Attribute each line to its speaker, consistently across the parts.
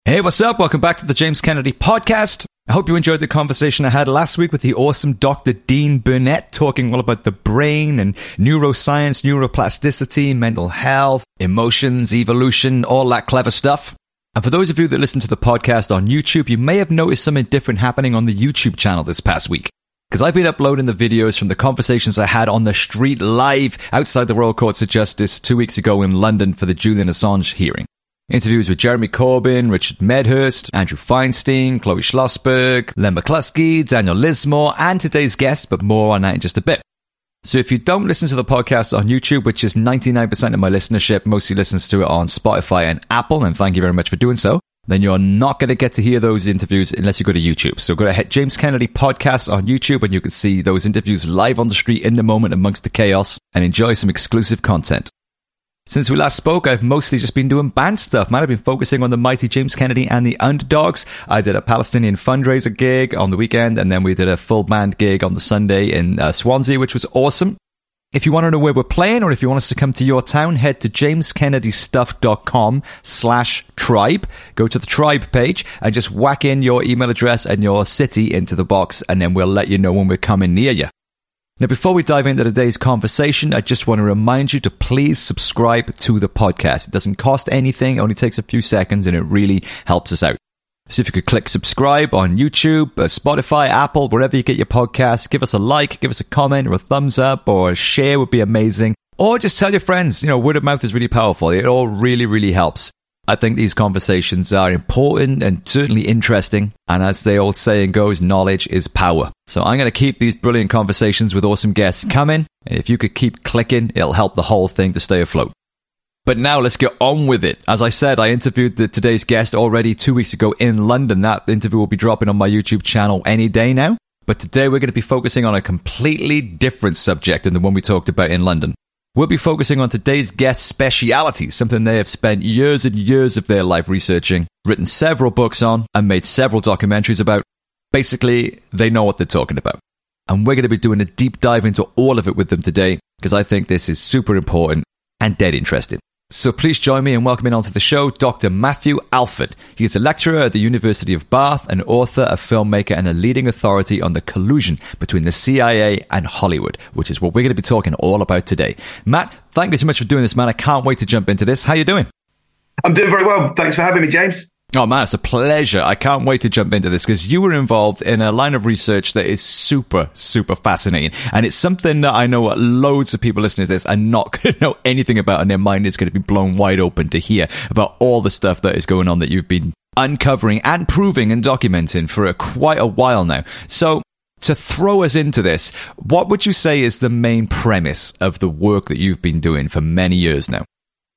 Speaker 1: Hey, what's up? Welcome back to the James Kennedy Podcast. I hope you enjoyed the conversation I had last week with the awesome Dr. Dean Burnett, talking all about the brain and neuroscience, neuroplasticity, mental health, emotions, evolution, all that clever stuff. And for those of you that listen to the podcast on YouTube, you may have noticed something different happening on the YouTube channel this past week. Because I've been uploading the videos from the conversations I had on the street live outside the Royal Courts of Justice 2 weeks ago in London for the Julian Assange hearing. Interviews with Jeremy Corbyn, Richard Medhurst, Andrew Feinstein, Chloe Schlossberg, Len McCluskey, Daniel Lismore, and today's guest, but more on that in just a bit. So if you don't listen to the podcast on YouTube, which is 99% of my listenership, mostly listens to it on Spotify and Apple, and thank you very much for doing so, then you're not going to get to hear those interviews unless you go to YouTube. So go to James Kennedy Podcast on YouTube and you can see those interviews live on the street in the moment amongst the chaos and enjoy some exclusive content. Since we last spoke, I've mostly just been doing band stuff, man. I've been focusing on the mighty James Kennedy and the Underdogs. I did a Palestinian fundraiser gig on the weekend, and then we did a full band gig on the Sunday in Swansea, which was awesome. If you want to know where we're playing, or if you want us to come to your town, head to jameskennedystuff.com/tribe. Go to the tribe page and just whack in your email address and your city into the box, and then we'll let you know when we're coming near you. Now, before we dive into today's conversation, I just want to remind you to please subscribe to the podcast. It doesn't cost anything, it only takes a few seconds, and it really helps us out. So if you could click subscribe on YouTube, Spotify, Apple, wherever you get your podcasts, give us a like, give us a comment or a thumbs up or a share would be amazing. Or just tell your friends. You know, word of mouth is really powerful. It all really, really helps. I think these conversations are important and certainly interesting. And as the old saying goes, knowledge is power. So I'm going to keep these brilliant conversations with awesome guests coming. And if you could keep clicking, it'll help the whole thing to stay afloat. But now let's get on with it. As I said, I interviewed today's guest already 2 weeks ago in London. That interview will be dropping on my YouTube channel any day now. But today we're going to be focusing on a completely different subject than the one we talked about in London. We'll be focusing on today's guest's speciality, something they have spent years and years of their life researching, written several books on, and made several documentaries about. Basically, they know what they're talking about. And we're going to be doing a deep dive into all of it with them today, because I think this is super important and dead interesting. So please join me in welcoming onto the show Dr. Matthew Alford. He is a lecturer at the University of Bath, an author, a filmmaker, and a leading authority on the collusion between the CIA and Hollywood, which is what we're going to be talking all about today. Matt, thank you so much for doing this, man. I can't wait to jump into this. How you doing?
Speaker 2: I'm doing very well. Thanks for having me, James.
Speaker 1: Oh man, it's a pleasure. I can't wait to jump into this because you were involved in a line of research that is super, super fascinating. And it's something that I know loads of people listening to this are not going to know anything about, and their mind is going to be blown wide open to hear about all the stuff that is going on that you've been uncovering and proving and documenting for quite a while now. So to throw us into this, what would you say is the main premise of the work that you've been doing for many years now?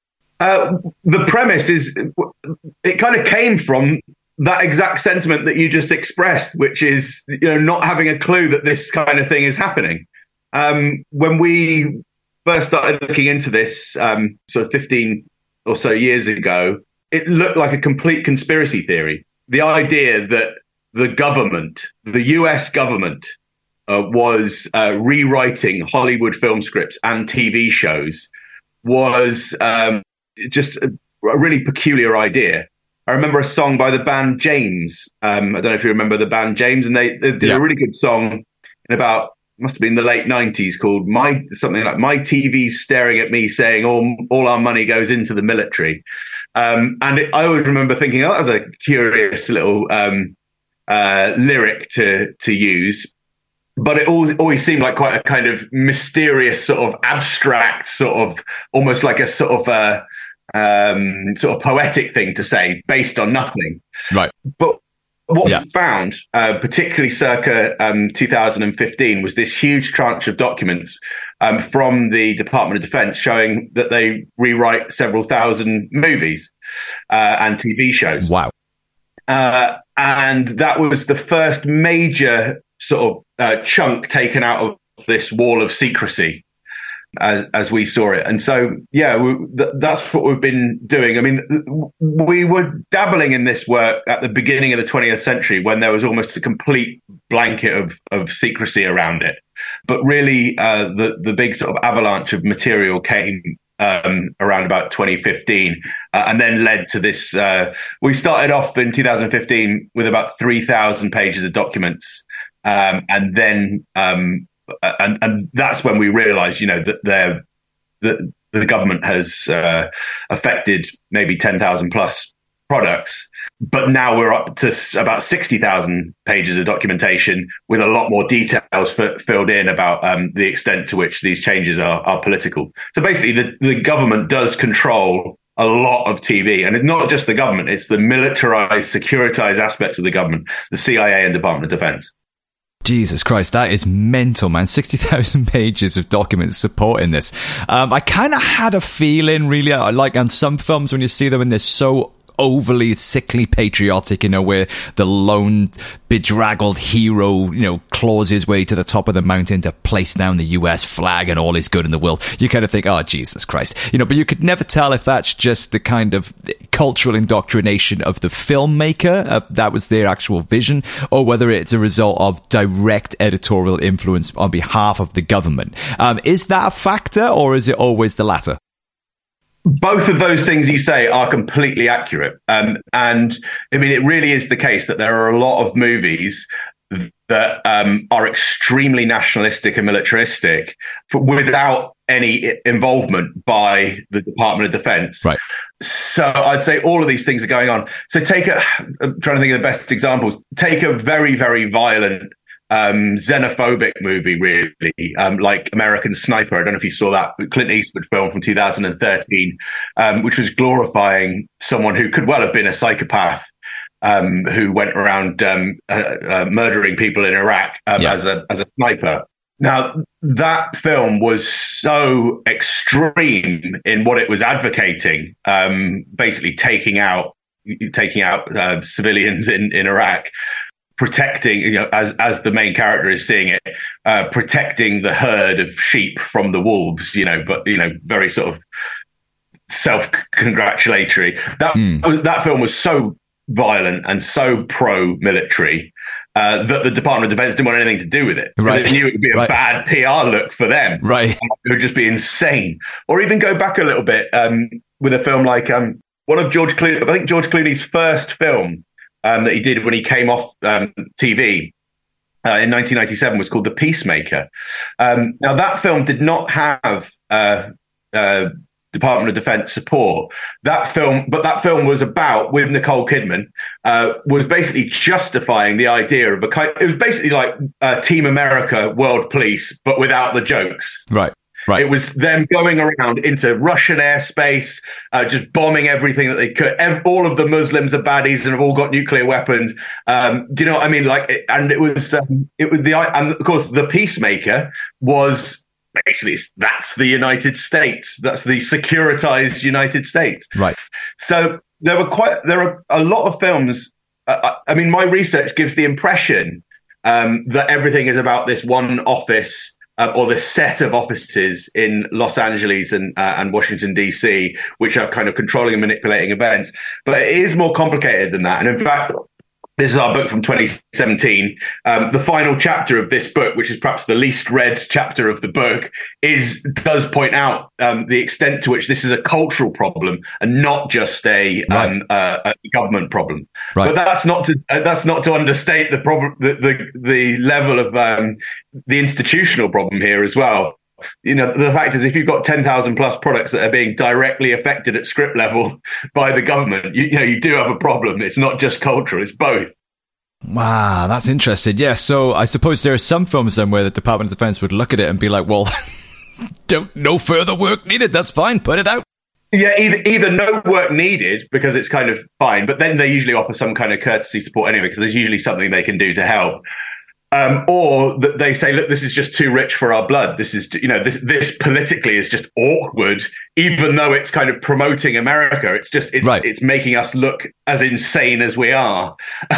Speaker 2: The premise is, it kind of came from that exact sentiment that you just expressed, which is, not having a clue that this kind of thing is happening. When we first started looking into this, sort of 15 or so years ago, it looked like a complete conspiracy theory. The idea that the government, the US government, was rewriting Hollywood film scripts and TV shows was just a really peculiar idea. I remember a song by the band James. I don't know if you remember the band James, and they did a really good song in about, must have been the late 90s, called something like "My TV's Staring at Me Saying all our money goes into the military." I always remember thinking, that was a curious little lyric to use. But it always seemed like quite a kind of mysterious, sort of abstract, sort of almost like a sort of poetic thing to say based on nothing.
Speaker 1: Right.
Speaker 2: But what we found, particularly circa 2015, was this huge tranche of documents from the Department of Defense showing that they rewrite several thousand movies and TV shows.
Speaker 1: Wow.
Speaker 2: And that was the first major sort of chunk taken out of this wall of secrecy as we saw it. And so, that's what we've been doing. I mean, we were dabbling in this work at the beginning of the 20th century when there was almost a complete blanket of secrecy around it. But really, the big sort of avalanche of material came around about 2015, and then led to this. We started off in 2015 with about 3,000 pages of documents, and then and that's when we realised, that the government has affected maybe 10,000 plus products. But now we're up to about 60,000 pages of documentation with a lot more details filled in about the extent to which these changes are political. So basically, the government does control a lot of TV. And it's not just the government, it's the militarized, securitized aspects of the government, the CIA and Department of Defense.
Speaker 1: Jesus Christ, that is mental, man. 60,000 pages of documents supporting this. I kind of had a feeling, really, like on some films when you see them and they're so overly sickly patriotic, where the lone bedraggled hero, claws his way to the top of the mountain to place down the US flag and all is good in the world. You kind of think, oh, Jesus Christ. But you could never tell if that's just the kind of cultural indoctrination of the filmmaker, that was their actual vision, or whether it's a result of direct editorial influence on behalf of the government. Is that a factor, or is it always the latter?
Speaker 2: Both of those things you say are completely accurate. And I mean, it really is the case that there are a lot of movies that are extremely nationalistic and militaristic without any involvement by the Department of Defense.
Speaker 1: Right.
Speaker 2: So I'd say all of these things are going on. So I'm trying to think of the best examples. Take a very, very violent xenophobic movie, really, like American Sniper. I don't know if you saw that Clint Eastwood film from 2013, which was glorifying someone who could well have been a psychopath, who went around murdering people in Iraq as a sniper. Now, that film was so extreme in what it was advocating, basically taking out civilians in Iraq, protecting, as the main character is seeing it, protecting the herd of sheep from the wolves, but very sort of self-congratulatory. That film was so violent and so pro-military that the Department of Defense didn't want anything to do with it.
Speaker 1: Right.
Speaker 2: They knew it would be a bad PR look for them.
Speaker 1: Right.
Speaker 2: It would just be insane. Or even go back a little bit with a film like one of George Clooney's first film that he did when he came off TV in 1997 was called The Peacemaker. Now, that film did not have Department of Defense support. That film was about, with Nicole Kidman, was basically justifying the idea of it was basically like Team America World Police, but without the jokes.
Speaker 1: Right. Right.
Speaker 2: It was them going around into Russian airspace, just bombing everything that they could. All of the Muslims are baddies and have all got nuclear weapons. Do you know what I mean? And of course, the Peacemaker was basically, that's the United States. That's the securitized United States.
Speaker 1: Right.
Speaker 2: So there are a lot of films. I mean, my research gives the impression that everything is about this one office, or the set of offices in Los Angeles and Washington, D.C., which are kind of controlling and manipulating events. But it is more complicated than that. And in fact, this is our book from 2017. The final chapter of this book, which is perhaps the least read chapter of the book, does point out the extent to which this is a cultural problem and not just a government problem. Right. But that's not to understate the problem, the level of the institutional problem here as well. The fact is, if you've got 10,000 plus products that are being directly affected at script level by the government, you do have a problem. It's not just cultural, it's both.
Speaker 1: Wow, that's interesting. Yeah, so I suppose there are some films then where the Department of Defense would look at it and be like, well, no further work needed. That's fine. Put it out.
Speaker 2: Yeah, either no work needed because it's kind of fine, but then they usually offer some kind of courtesy support anyway, because there's usually something they can do to help. Or that they say, look, this is just too rich for our blood. This is, this politically is just awkward, even though it's kind of promoting America. It's making us look as insane as we are.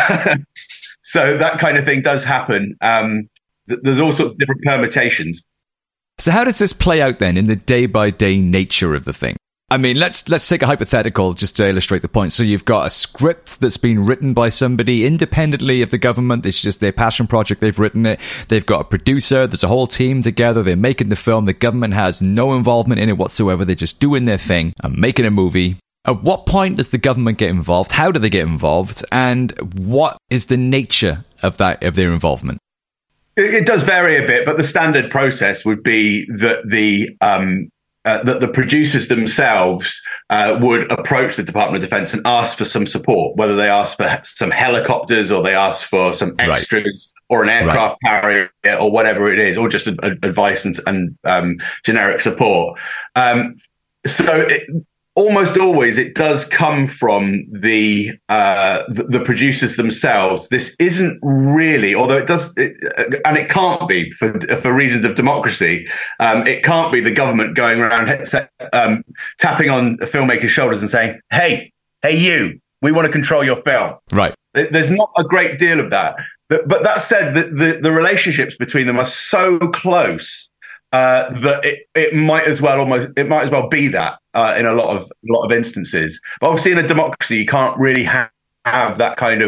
Speaker 2: So that kind of thing does happen. There's all sorts of different permutations.
Speaker 1: So how does this play out then in the day-by-day nature of the thing? I mean, let's take a hypothetical just to illustrate the point. So you've got a script that's been written by somebody independently of the government. It's just their passion project. They've written it. They've got a producer. There's a whole team together. They're making the film. The government has no involvement in it whatsoever. They're just doing their thing and making a movie. At what point does the government get involved? How do they get involved? And what is the nature of their involvement?
Speaker 2: It does vary a bit, but the standard process would be that the producers themselves would approach the Department of Defense and ask for some support, whether they ask for some helicopters or they ask for some extras or an aircraft carrier or whatever it is, or just advice and generic support. Almost always it does come from the producers themselves. This isn't really, although it does, and it can't be for reasons of democracy. It can't be the government going around tapping on a filmmaker's shoulders and saying, "Hey, you, we want to control your film."
Speaker 1: Right.
Speaker 2: There's not a great deal of that. But that said, the relationships between them are so close that it might as well be that in a lot of instances. But obviously, in a democracy, you can't really have that kind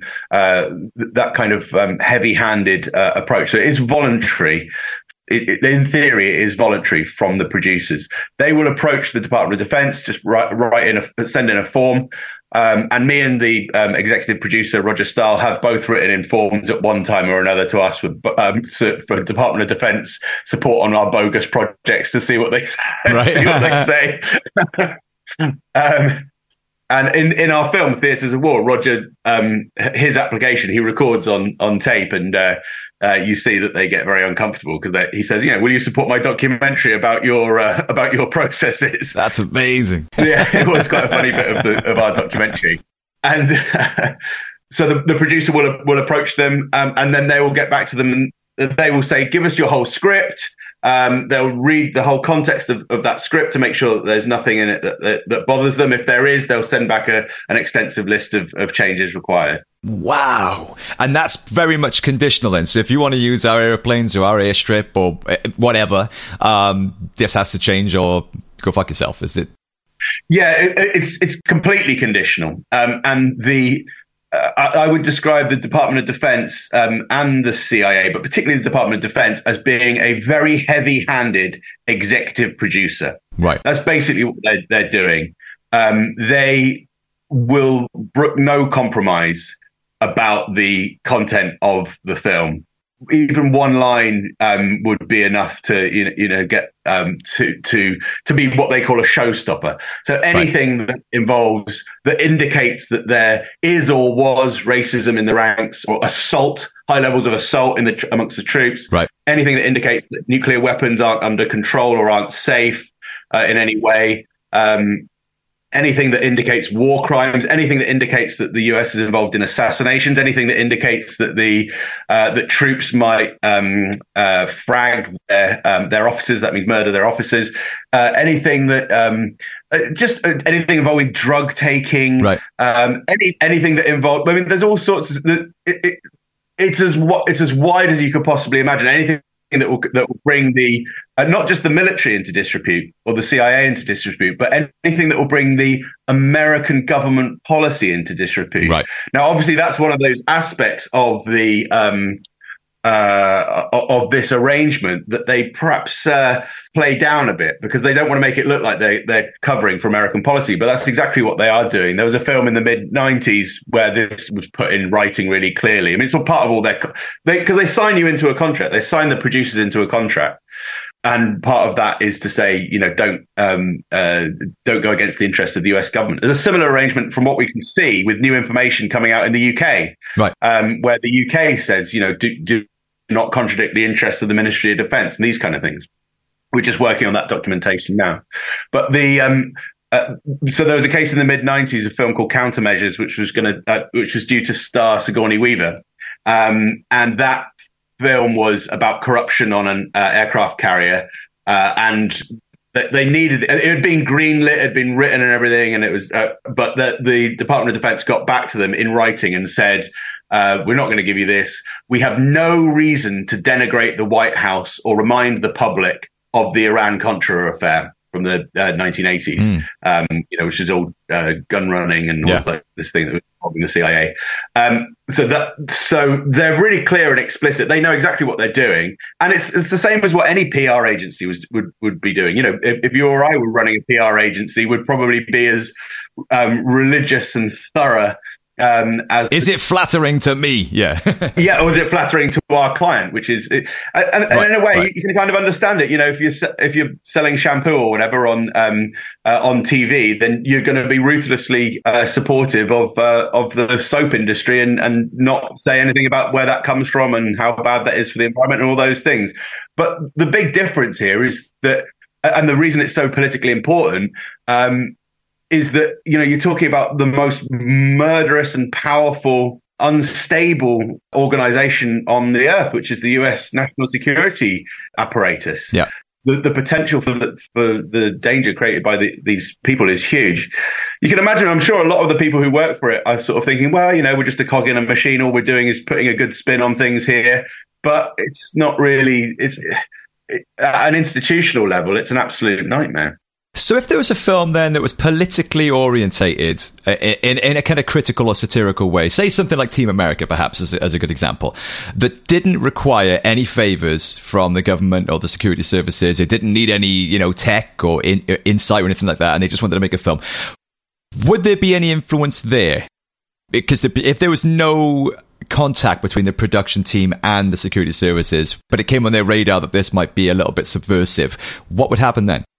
Speaker 2: of heavy-handed approach. So it is voluntary. In theory, it is voluntary from the producers. They will approach the Department of Defense, just send in a form. And me and the executive producer, Roger Stahl, have both written in forms at one time or another to ask for Department of Defense support on our bogus projects to see what they say. And in our film, Theatres of War, Roger, his application, he records on tape, and you see that they get very uncomfortable because he says, will you support my documentary about your processes?
Speaker 1: That's amazing.
Speaker 2: Yeah, it was quite a funny bit of our documentary. And so the producer will approach them, and then they will get back to them and they will say, give us your whole script. They'll read the whole context of that script to make sure that there's nothing in it that bothers them. If there is, they'll send back an extensive list of changes required.
Speaker 1: Wow. And that's very much conditional then. So if you want to use our airplanes or our airstrip or whatever, this has to change or go fuck yourself, is it?
Speaker 2: Yeah, it's completely conditional. And I would describe the Department of Defense and the CIA, but particularly the Department of Defense, as being a very heavy-handed executive producer.
Speaker 1: Right.
Speaker 2: That's basically what they're doing. They will brook no compromise about the content of the film. Even one line would be enough to get to be what they call a showstopper. So anything that indicates that there is or was racism in the ranks, or high levels of assault amongst the troops, anything that indicates that nuclear weapons aren't under control or aren't safe in any way. Anything that indicates war crimes, anything that indicates that the US is involved in assassinations, anything that indicates that that troops might frag their officers, that means murder their officers, anything that just anything involving drug taking, anything that involves. I mean, there's all sorts of. It's as wide as you could possibly imagine. Anything that will bring not just the military into disrepute or the CIA into disrepute, but anything that will bring the American government policy into disrepute. Right. Now, obviously, that's one of those aspects of the of this arrangement that they perhaps play down a bit because they don't want to make it look like they're covering for American policy. But that's exactly what they are doing. There was a film in the mid-90s where this was put in writing really clearly. I mean, it's all part of all because they sign you into a contract. They sign the producers into a contract. And part of that is to say, don't go against the interests of the US government. There's a similar arrangement from what we can see with new information coming out in the UK, where the UK says, do not contradict the interests of the Ministry of Defence and these kind of things. We're just working on that documentation now. But so there was a case in the mid-90s, a film called Countermeasures, which was due to star Sigourney Weaver, and that film was about corruption on an aircraft carrier, and they needed it had been greenlit, it had been written and everything, and it was but the Department of Defense got back to them in writing and said, we're not going to give you this. We have no reason to denigrate the White House or remind the public of the Iran-Contra affair, for from the 1980s, which is all gun running and all this thing that was involving the CIA. So they're really clear and explicit. They know exactly what they're doing, and it's the same as what any PR agency would be doing. If you or I were running a PR agency, would probably be as religious and thorough.
Speaker 1: Is it flattering to me? Yeah.
Speaker 2: Yeah. Or is it flattering to our client? Which is, and in a way, you can kind of understand it. If you're selling shampoo or whatever on TV, then you're going to be ruthlessly supportive of the soap industry and not say anything about where that comes from and how bad that is for the environment and all those things. But the big difference here is that, and the reason it's so politically important, is that, you're talking about the most murderous and powerful, unstable organization on the earth, which is the US national security apparatus.
Speaker 1: Yeah.
Speaker 2: The potential for the danger created by these people is huge. You can imagine, I'm sure a lot of the people who work for it are sort of thinking, well, we're just a cog in a machine. All we're doing is putting a good spin on things here. But it's not really, at an institutional level, it's an absolute nightmare.
Speaker 1: So if there was a film then that was politically orientated in a kind of critical or satirical way, say something like Team America, perhaps, as a good example, that didn't require any favors from the government or the security services, it didn't need any, tech or insight or anything like that, and they just wanted to make a film, would there be any influence there? Because if there was no contact between the production team and the security services, but it came on their radar that this might be a little bit subversive, what would happen then?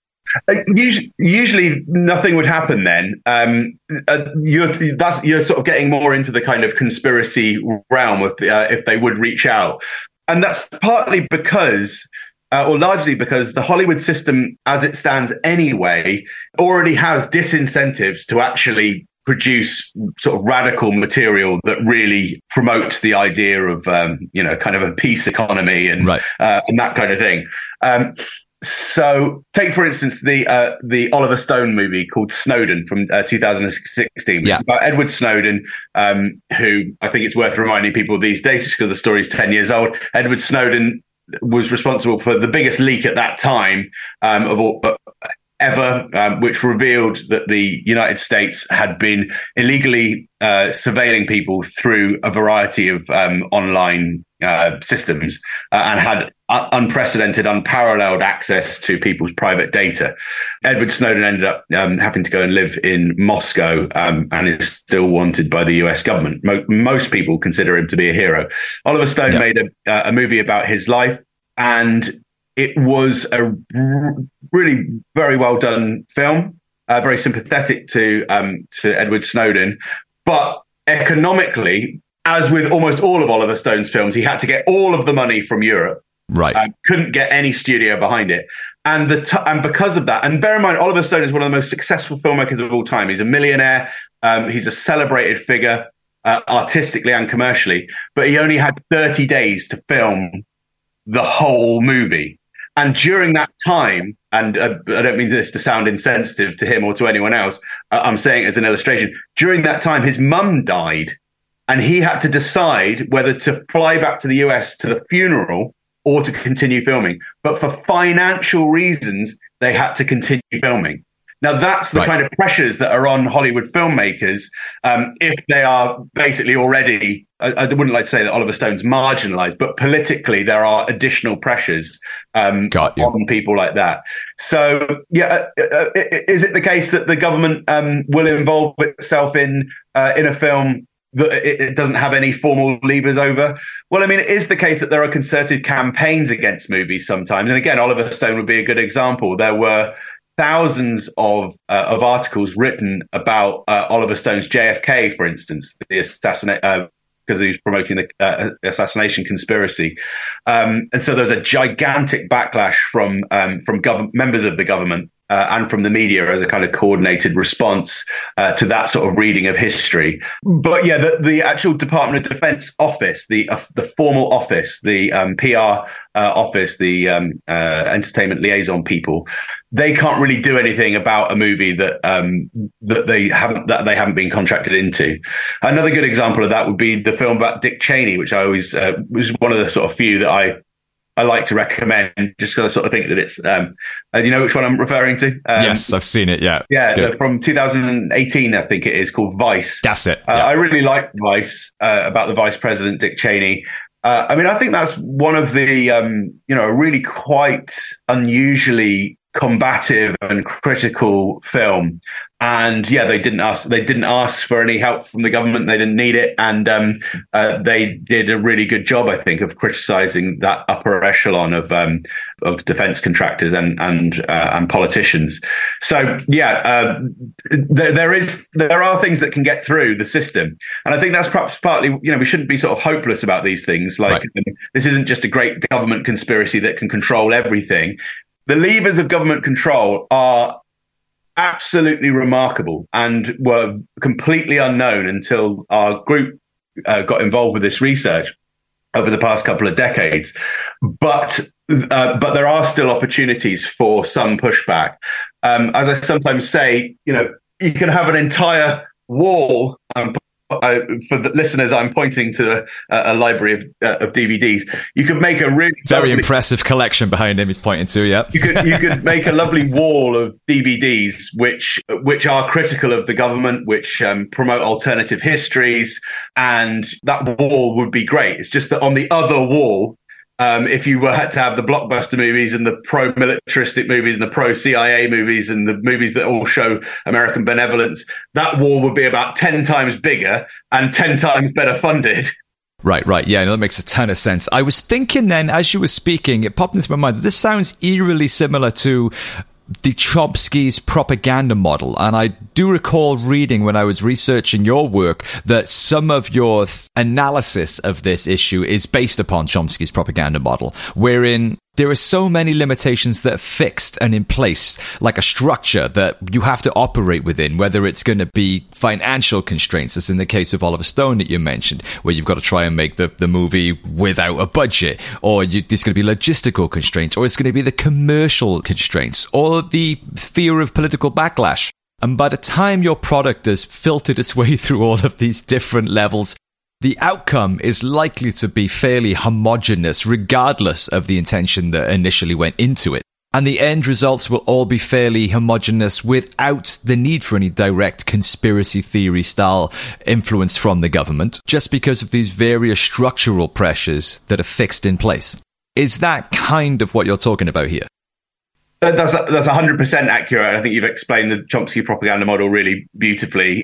Speaker 2: Usually nothing would happen then. You're sort of getting more into the kind of conspiracy realm if they would reach out. And that's partly because, or largely because, the Hollywood system as it stands anyway already has disincentives to actually produce sort of radical material that really promotes the idea of, kind of a peace economy and that kind of thing. So take, for instance, the Oliver Stone movie called Snowden from 2016. About Edward Snowden, who I think it's worth reminding people these days, just because the story's 10 years old. Edward Snowden was responsible for the biggest leak at that time ever, which revealed that the United States had been illegally surveilling people through a variety of online systems and had unprecedented, unparalleled access to people's private data. Edward Snowden ended up having to go and live in Moscow and is still wanted by the US government. Most people consider him to be a hero. Oliver Stone made a movie about his life, and it was a really very well done film, very sympathetic to Edward Snowden, but economically, as with almost all of Oliver Stone's films, he had to get all of the money from Europe.
Speaker 1: Right.
Speaker 2: Couldn't get any studio behind it. And because of that, and bear in mind, Oliver Stone is one of the most successful filmmakers of all time. He's a millionaire. He's a celebrated figure, artistically and commercially, but he only had 30 days to film the whole movie. And during that time, and I don't mean this to sound insensitive to him or to anyone else, I'm saying it as an illustration. During that time, his mum died, and he had to decide whether to fly back to the US to the funeral or to continue filming. But for financial reasons, they had to continue filming. Now, that's the kind of pressures that are on Hollywood filmmakers if they are basically already, I wouldn't like to say that Oliver Stone's marginalized, but politically there are additional pressures on people like that. So, is it the case that the government will involve itself in a film that it doesn't have any formal levers over? Well, I mean, it is the case that there are concerted campaigns against movies sometimes. And again, Oliver Stone would be a good example. There were thousands of articles written about Oliver Stone's JFK, for instance, the assassination, because he was promoting the assassination conspiracy. And so there's a gigantic backlash from members of the government and from the media as a kind of coordinated response to that sort of reading of history. But the actual Department of Defense office, the formal office, the PR office, the entertainment liaison people, they can't really do anything about a movie that they haven't been contracted into. Another good example of that would be the film about Dick Cheney, which I always was one of the sort of few that I I like to recommend, just because I sort of think that it's, do you know which one I'm referring to?
Speaker 1: Yes, I've seen it, yeah.
Speaker 2: Yeah, from 2018, I think it is, called Vice.
Speaker 1: That's it.
Speaker 2: I really like Vice, about the Vice President, Dick Cheney. I mean, I think that's one of the, a really quite unusually combative and critical film. And yeah, they didn't ask for any help from the government. They didn't need it. And they did a really good job, I think, of criticizing that upper echelon of defense contractors and politicians. So yeah, there are things that can get through the system. And I think that's perhaps partly, we shouldn't be sort of hopeless about these things. Like, right. This isn't just a great government conspiracy that can control everything. The levers of government control are absolutely remarkable and were completely unknown until our group got involved with this research over the past couple of decades. But there are still opportunities for some pushback. As I sometimes say, you can have an entire wall. For the listeners, I'm pointing to a library of DVDs. You could make a really
Speaker 1: very impressive collection behind him. He's pointing to, yeah. You
Speaker 2: could make a lovely wall of DVDs which are critical of the government, which promote alternative histories, and that wall would be great. It's just that on the other wall, if you were to have the blockbuster movies and the pro-militaristic movies and the pro-CIA movies and the movies that all show American benevolence, that wall would be about 10 times bigger and 10 times better funded.
Speaker 1: Right. Yeah, that makes a ton of sense. I was thinking then, as you were speaking, it popped into my mind that this sounds eerily similar to the Chomsky's propaganda model. And I do recall reading when I was researching your work that some of your analysis of this issue is based upon Chomsky's propaganda model, wherein there are so many limitations that are fixed and in place, like a structure that you have to operate within, whether it's going to be financial constraints, as in the case of Oliver Stone that you mentioned, where you've got to try and make the movie without a budget, or there's going to be logistical constraints, or it's going to be the commercial constraints, or the fear of political backlash. And by the time your product has filtered its way through all of these different levels, the outcome is likely to be fairly homogeneous, regardless of the intention that initially went into it. And the end results will all be fairly homogeneous without the need for any direct conspiracy theory style influence from the government, just because of these various structural pressures that are fixed in place. Is that kind of what you're talking about here?
Speaker 2: That's 100% accurate. I think you've explained the Chomsky propaganda model really beautifully.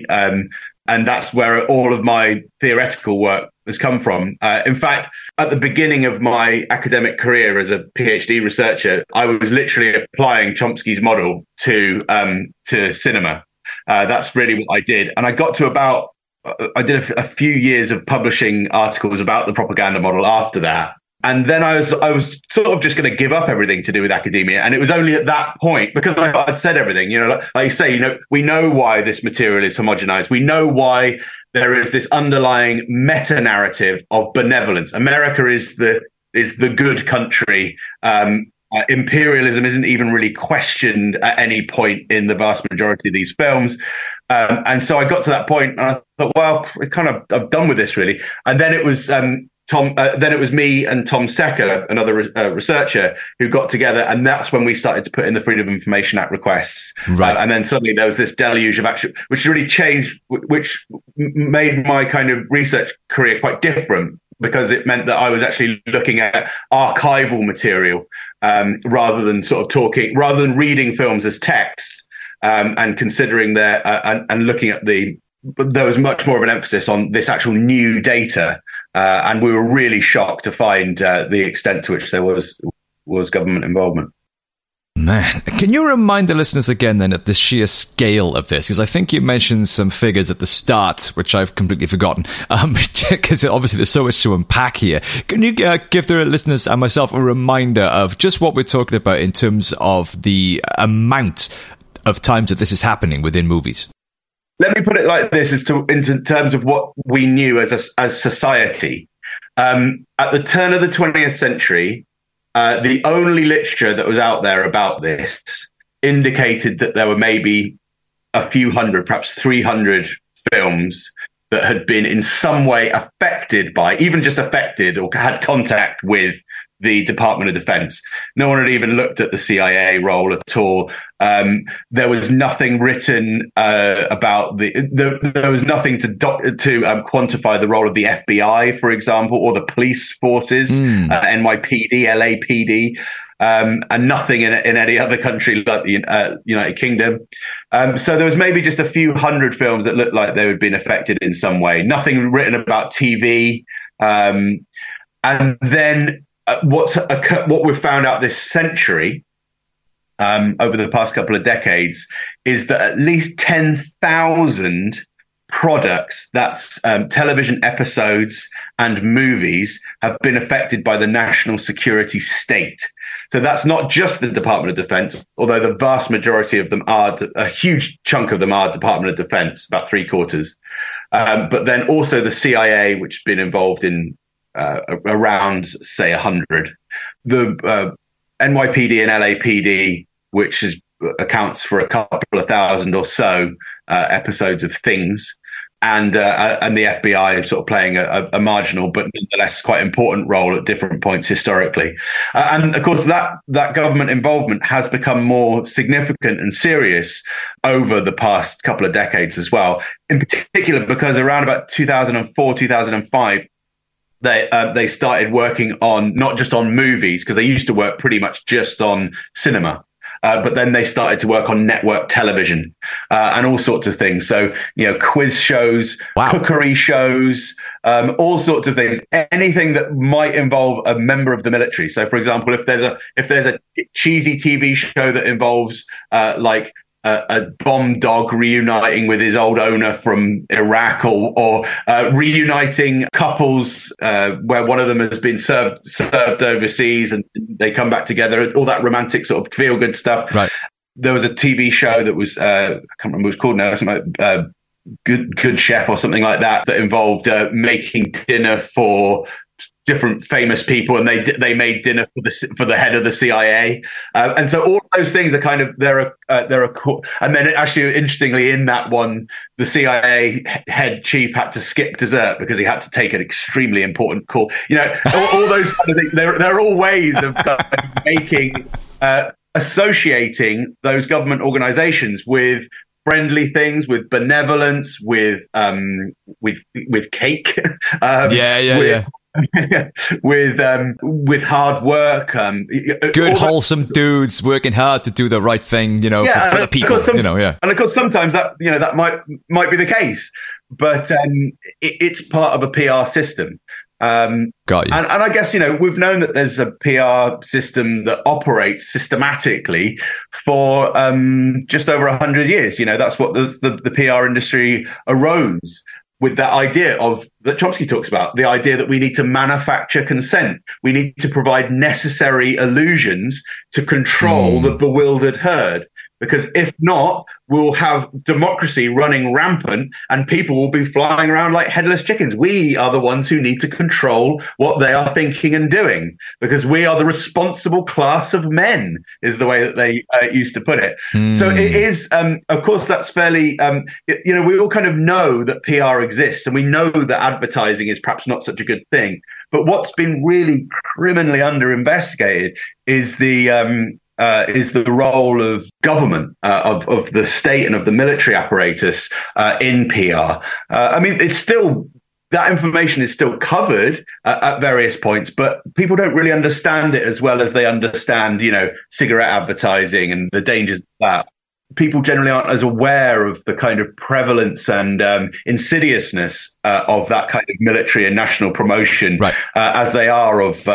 Speaker 2: And that's where all of my theoretical work has come from. In fact, at the beginning of my academic career as a PhD researcher, I was literally applying Chomsky's model to cinema. That's really what I did. And I got to I did a few years of publishing articles about the propaganda model after that. And then I was sort of just going to give up everything to do with academia. And it was only at that point, because I'd said everything, like you say, we know why this material is homogenized. We know why there is this underlying meta-narrative of benevolence. America is the good country. Imperialism isn't even really questioned at any point in the vast majority of these films. And so I got to that point and I thought, well, I'm done with this really. And then it was, then it was me and Tom Secker, another researcher, who got together, and that's when we started to put in the Freedom of Information Act requests. Right. And then suddenly there was this deluge of action, which really changed, which made my kind of research career quite different, because it meant that I was actually looking at archival material rather than reading films as texts and considering and looking at there was much more of an emphasis on this actual new data. And we were really shocked to find the extent to which there was government involvement.
Speaker 1: Man, can you remind the listeners again then of the sheer scale of this? Because I think you mentioned some figures at the start, which I've completely forgotten, because obviously there's so much to unpack here. Can you give the listeners and myself a reminder of just what we're talking about in terms of the amount of times that this is happening within movies?
Speaker 2: Let me put it like this, in terms of what we knew as society. At the turn of the 20th century, the only literature that was out there about this indicated that there were maybe a few hundred, perhaps 300 films that had been in some way affected by, even just affected or had contact with the Department of Defense. No one had even looked at the CIA role at all. There was nothing written about there was nothing to quantify the role of the FBI, for example, or the police forces, NYPD, LAPD. And nothing in any other country like the United Kingdom. So there was maybe just a few hundred films that looked like they had been affected in some way. Nothing written about TV. And then what we've found out this century, over the past couple of decades, is that at least 10,000 products, that's television episodes and movies, have been affected by the national security state. So that's not just the Department of Defense, although the vast majority of them are, a huge chunk of them are Department of Defense, about 3/4. But then also the CIA, which has been involved in around, say, 100. The NYPD and LAPD, which accounts for a couple of thousand or so episodes of things, and the FBI sort of playing a marginal but nonetheless quite important role at different points historically. And of course, that government involvement has become more significant and serious over the past couple of decades as well. In particular, because around about 2004, 2005, they started working on not just on movies, because they used to work pretty much just on cinema. But then they started to work on network television and all sorts of things. So, quiz shows, cookery shows, all sorts of things, anything that might involve a member of the military. So, for example, if there's a cheesy TV show that involves a bomb dog reuniting with his old owner from Iraq, or reuniting couples where one of them has been served overseas and they come back together, all that romantic sort of feel good stuff. Right. There was a TV show that was I can't remember what it's called now, something like Good Chef or something like that involved making dinner for different famous people, and they made dinner for the head of the CIA, and so all those things are kind of they're cool. And then actually, interestingly, in that one, the CIA head chief had to skip dessert because he had to take an extremely important call. All those kind of things. They're all ways of making associating those government organizations with friendly things, with benevolence, with cake, with hard work,
Speaker 1: good wholesome dudes working hard to do the right thing, for the people.
Speaker 2: And of course, sometimes that might be the case, but it's part of a PR system.
Speaker 1: Got you.
Speaker 2: And I guess, we've known that there's a PR system that operates systematically for just over 100 years. That's what the PR industry arose with that idea that Chomsky talks about, the idea that we need to manufacture consent. We need to provide necessary illusions to control the bewildered herd. Because if not, we'll have democracy running rampant and people will be flying around like headless chickens. We are the ones who need to control what they are thinking and doing, because we are the responsible class of men, is the way that they used to put it. So it is, of course, that's fairly, we all kind of know that PR exists, and we know that advertising is perhaps not such a good thing. But what's been really criminally under-investigated is the role of government, of the state and of the military apparatus in PR. It's still, that information is still covered at various points, but people don't really understand it as well as they understand, cigarette advertising and the dangers of that. People generally aren't as aware of the kind of prevalence and insidiousness of that kind of military and national promotion, right, as they are of,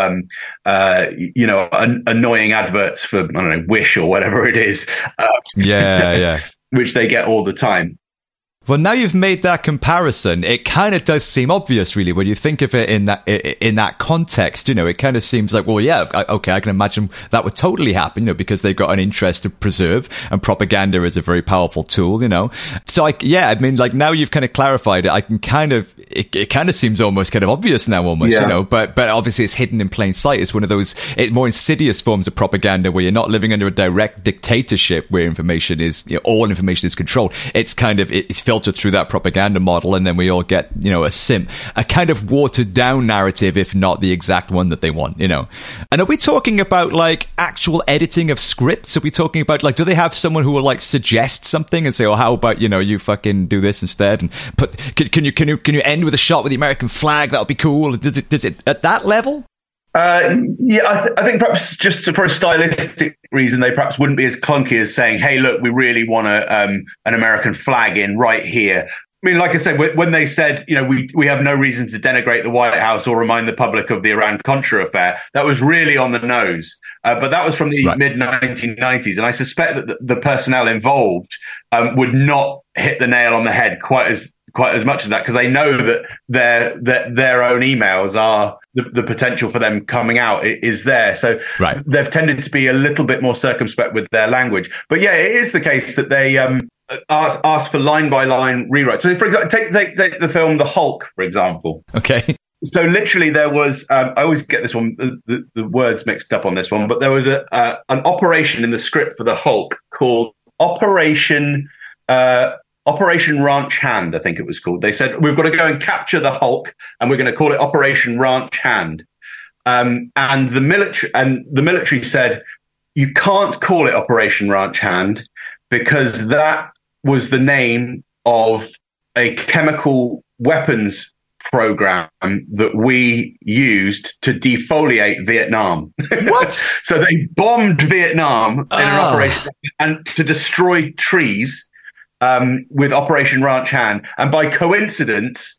Speaker 2: annoying adverts for, I don't know, Wish or whatever it is. Which they get all the time.
Speaker 1: Well, now you've made that comparison, it kind of does seem obvious, really, when you think of it in that context. It kind of seems like, well, yeah, okay, I can imagine that would totally happen, because they've got an interest to preserve, and propaganda is a very powerful tool, So, now you've kind of clarified it. I can kind of, it kind of seems almost kind of obvious now, almost, but obviously it's hidden in plain sight. It's one of those more insidious forms of propaganda where you're not living under a direct dictatorship where information is, all information is controlled. It's kind of, it's filtered filtered through that propaganda model, and then we all get, a kind of watered down narrative, if not the exact one that they want, And are we talking about like actual editing of scripts? Are we talking about like, do they have someone who will like suggest something and say, oh, how about, you fucking do this instead? And can you end with a shot with the American flag? That'll be cool. Does it at that level?
Speaker 2: I think perhaps just for a stylistic reason, they perhaps wouldn't be as clunky as saying, hey, look, we really want an American flag in right here. I mean, like I said, when they said, we have no reason to denigrate the White House or remind the public of the Iran-Contra affair, that was really on the nose. But that was from the mid-1990s. And I suspect that the personnel involved would not hit the nail on the head quite as much as that, because they know that their own emails are the potential for them coming out is there. So they've tended to be a little bit more circumspect with their language. But yeah, it is the case that they ask for line by line rewrites. So for example, take the film The Hulk, for example.
Speaker 1: Okay.
Speaker 2: So literally there was, I always get this one, the words mixed up on this one, but there was an operation in the script for The Hulk called Operation Ranch Hand, I think it was called. They said, we've got to go and capture the Hulk, and we're going to call it Operation Ranch Hand. And the military said, you can't call it Operation Ranch Hand because that was the name of a chemical weapons program that we used to defoliate Vietnam.
Speaker 1: What?
Speaker 2: So they bombed Vietnam in an operation and to destroy trees. With Operation Ranch Hand, and by coincidence,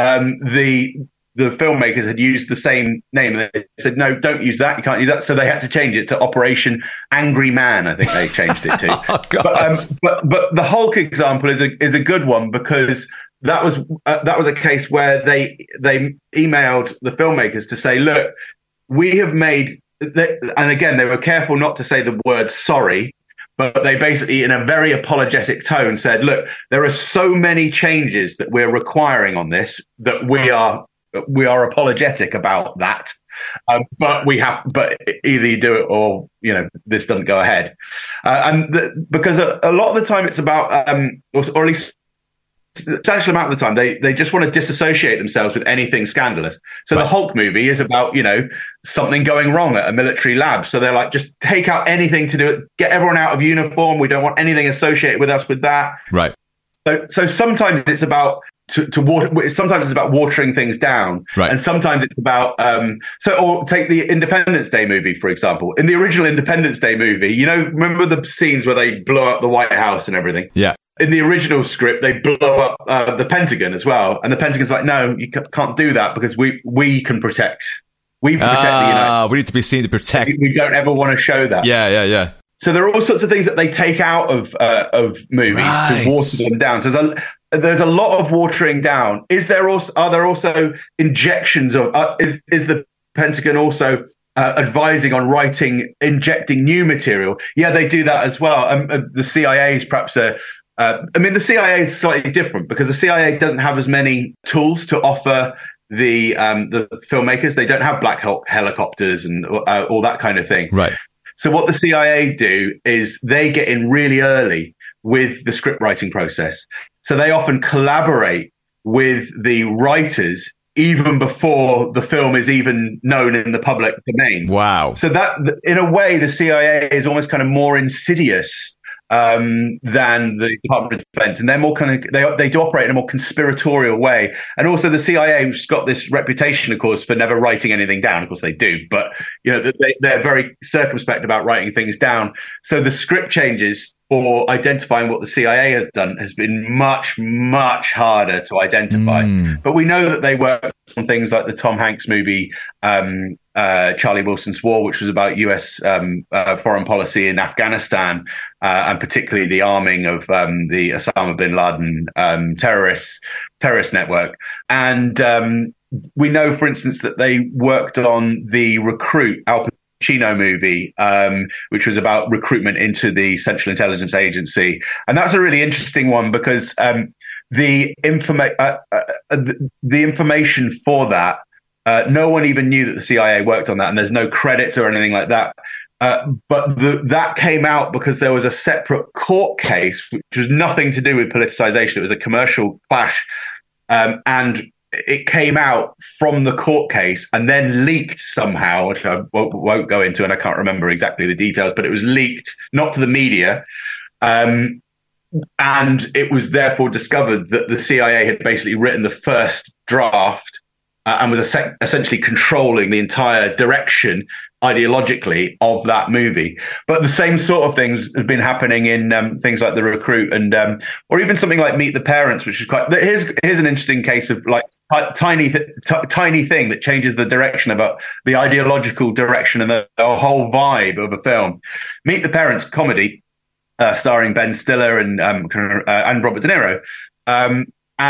Speaker 2: the filmmakers had used the same name. They said, "No, don't use that. You can't use that." So they had to change it to Operation Angry Man. I think they changed it to.
Speaker 1: Oh, God.
Speaker 2: But the Hulk example is a good one, because that was a case where they emailed the filmmakers to say, "Look, we have made," and again they were careful not to say the word sorry. But they basically, in a very apologetic tone, said, look, there are so many changes that we're requiring on this that we are apologetic about that. But either you do it or, this doesn't go ahead. Because a lot of the time it's about, or at least a substantial amount of the time, they just want to disassociate themselves with anything scandalous. So the Hulk movie is about, something going wrong at a military lab. So they're like, just take out anything to do it, get everyone out of uniform. We don't want anything associated with us with that.
Speaker 1: Right.
Speaker 2: So sometimes it's about sometimes it's about watering things down, and sometimes it's about or take the Independence Day movie, for example. In the original Independence Day movie, remember the scenes where they blow up the White House and everything? Yeah. In the original script, they blow up the Pentagon as well, and the Pentagon's like, no, you can't do that because we can protect. We protect the United.
Speaker 1: We need to be seen to protect.
Speaker 2: We don't ever want to show that.
Speaker 1: Yeah.
Speaker 2: So there are all sorts of things that they take out of movies to water them down. So there's a lot of watering down. Are there also injections of? Is the Pentagon also advising on injecting new material? Yeah, they do that as well. The CIA is perhaps the CIA is slightly different because the CIA doesn't have as many tools to offer the filmmakers. They don't have Black Hawk helicopters and all that kind of thing.
Speaker 1: Right.
Speaker 2: So what the CIA do is they get in really early with the script writing process. So they often collaborate with the writers even before the film is even known in the public domain.
Speaker 1: Wow.
Speaker 2: So that, in a way, the CIA is almost kind of more insidious than the Department of Defense, and they're more kind of they do operate in a more conspiratorial way. And also the CIA, which has got this reputation, of course, for never writing anything down. Of course, they do, but they're very circumspect about writing things down. So the script changes for identifying what the CIA has done has been much, much harder to identify. But we know that they work on things like the Tom Hanks movie, Charlie Wilson's War, which was about US foreign policy in Afghanistan, and particularly the arming of the Osama bin Laden terrorist network. And we know, for instance, that they worked on the Recruit, Al Pacino movie, which was about recruitment into the Central Intelligence Agency. And that's a really interesting one because the information for that, no one even knew that the CIA worked on that, and there's no credits or anything like that. But that came out because there was a separate court case, which was nothing to do with politicization. It was a commercial clash. And it came out from the court case and then leaked somehow, which I won't go into, and I can't remember exactly the details, but it was leaked, not to the media. And it was therefore discovered that the CIA had basically written the first draft and was essentially controlling the entire direction ideologically of that movie. But the same sort of things have been happening in things like The Recruit and or even something like Meet the Parents, which is quite. Here's an interesting case of like tiny thing that changes the direction of the ideological direction and the whole vibe of a film. Meet the Parents, comedy, starring Ben Stiller and Robert De Niro.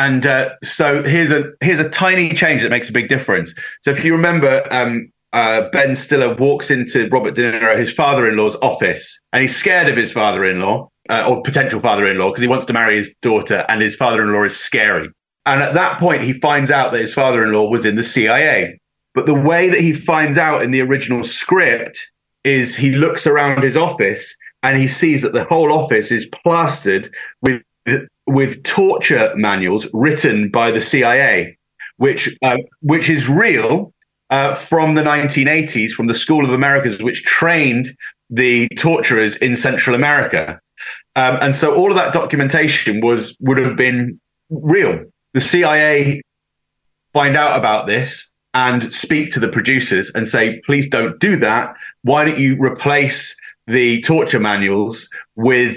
Speaker 2: So here's a tiny change that makes a big difference. So if you remember, Ben Stiller walks into Robert De Niro, his father-in-law's office, and he's scared of his father-in-law, or potential father-in-law, because he wants to marry his daughter, and his father-in-law is scary. And at that point, he finds out that his father-in-law was in the CIA. But the way that he finds out in the original script is he looks around his office and he sees that the whole office is plastered with torture manuals written by the CIA, which is real. From the 1980s, from the School of Americas, which trained the torturers in Central America. And so all of that documentation would have been real. The CIA find out about this and speak to the producers and say, please don't do that. Why don't you replace the torture manuals with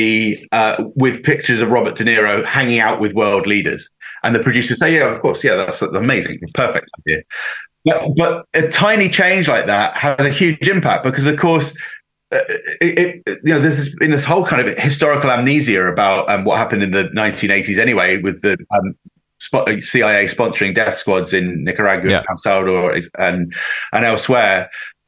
Speaker 2: with pictures of Robert De Niro hanging out with world leaders? And the producers say, yeah, of course. Yeah, that's amazing. Perfect idea. But a tiny change like that has a huge impact because, of course, there's been this whole kind of historical amnesia about what happened in the 1980s anyway, with the CIA sponsoring death squads in Nicaragua, El Salvador, and elsewhere.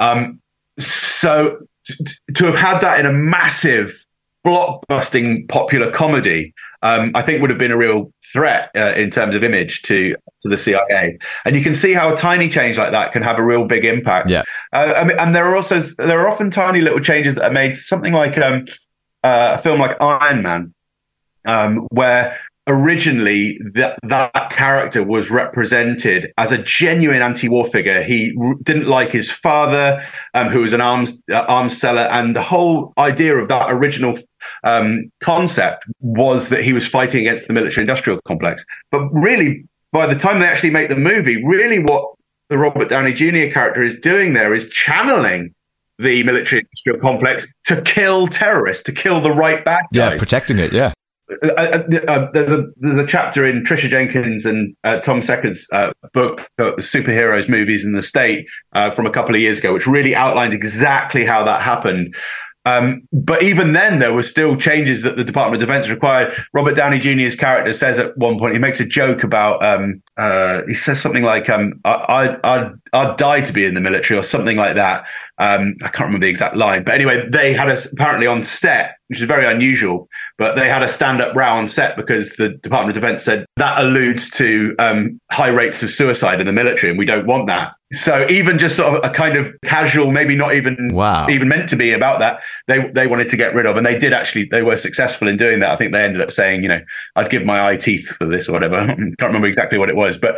Speaker 2: So to have had that in a massive, blockbusting, popular comedy, I think would have been a real threat in terms of image to the CIA. And you can see how a tiny change like that can have a real big impact. Yeah. And there are often tiny little changes that are made. Something like a film like Iron Man, where originally that character was represented as a genuine anti-war figure. He didn't like his father, who was an arms seller, and the whole idea of that original concept was that he was fighting against the military-industrial complex. But really, by the time they actually make the movie, really what the Robert Downey Jr. character is doing there is channeling the military-industrial complex to kill terrorists, to kill the right bad guys.
Speaker 1: Yeah, protecting it, yeah.
Speaker 2: There's a chapter in Tricia Jenkins and Tom Seckers' book, Superheroes Movies in the State, from a couple of years ago, which really outlined exactly how that happened. But even then, there were still changes that the Department of Defense required. Robert Downey Jr.'s character says at one point, he makes a joke about, he says something like, I'd die to be in the military or something like that. I can't remember the exact line. But anyway, they had apparently on set, which is very unusual, but they had a stand-up row on set because the Department of Defense said that alludes to high rates of suicide in the military, and we don't want that. So even just sort of a kind of casual, maybe not even meant to be about that, they wanted to get rid of. And they were successful in doing that. I think they ended up saying, I'd give my eye teeth for this or whatever. I can't remember exactly what it was. But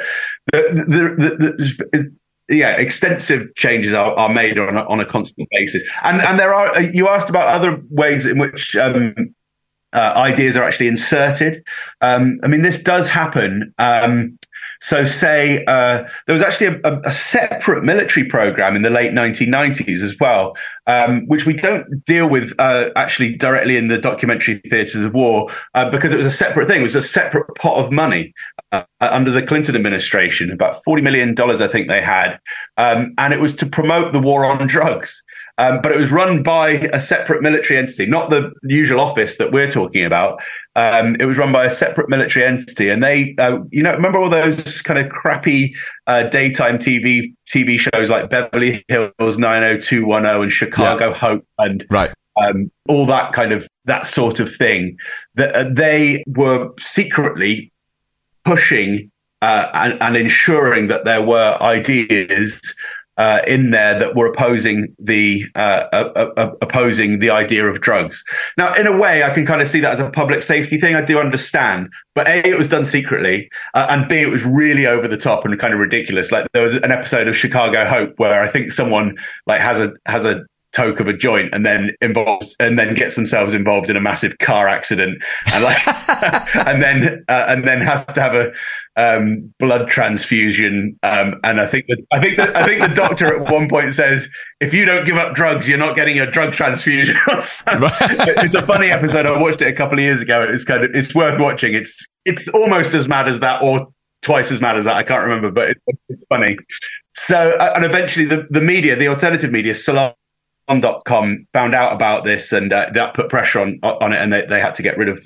Speaker 2: extensive changes are made on a constant basis. And there are, you asked about other ways in which ideas are actually inserted. This does happen. So say there was actually a separate military program in the late 1990s as well, which we don't deal with actually directly in the documentary Theatres of War, because it was a separate thing. It was a separate pot of money under the Clinton administration, about $40 million, I think they had. And it was to promote the war on drugs. But it was run by a separate military entity, not the usual office that we're talking about. It was run by a separate military entity. And they, remember all those kind of crappy daytime TV shows like Beverly Hills 90210 and Chicago Hope and all that sort of thing, that they were secretly pushing and ensuring that there were ideas in there that were opposing the idea of drugs. Now, in a way, I can kind of see that as a public safety thing. I do understand, but A, it was done secretly, and B, it was really over the top and kind of ridiculous. Like there was an episode of Chicago Hope where I think someone like has a toke of a joint and then gets themselves involved in a massive car accident and and then has to have a blood transfusion. And I think the doctor at one point says, if you don't give up drugs, you're not getting a drug transfusion. It's a funny episode. I watched it a couple of years ago. It's worth watching. It's almost as mad as that, or twice as mad as that. I can't remember, but it's funny. So, and eventually the media, the alternative media, Salon.com, found out about this, and that put pressure on it, and they had to get rid of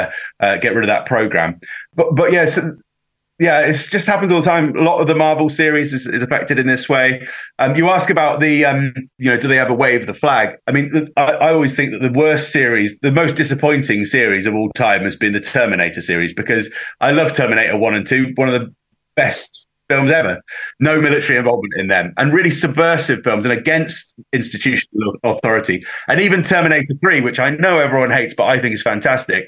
Speaker 2: that program. But yeah, so, yeah, it just happens all the time. A lot of the Marvel series is affected in this way. You ask about the, do they ever wave the flag? I mean, I always think that the worst series, the most disappointing series of all time has been the Terminator series, because I love Terminator 1 and 2, one of the best films ever. No military involvement in them, and really subversive films and against institutional authority. And even Terminator 3, which I know everyone hates, but I think is fantastic.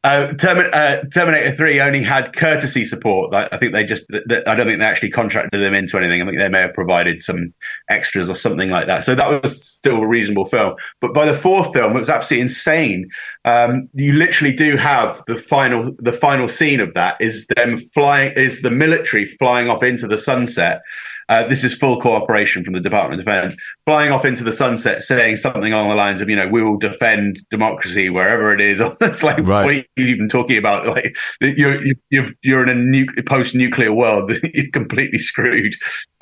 Speaker 2: Terminator 3 only had courtesy support. I think I don't think they actually contracted them into anything. I think they may have provided some extras or something like that. So that was still a reasonable film. But by the fourth film, it was absolutely insane. You literally do have the final scene of that is the military flying off into the sunset. This is full cooperation from the Department of Defense, flying off into the sunset, saying something along the lines of, we will defend democracy wherever it is. It's like, right. What are you even talking about? Like, you're in a post-nuclear world. You're completely screwed.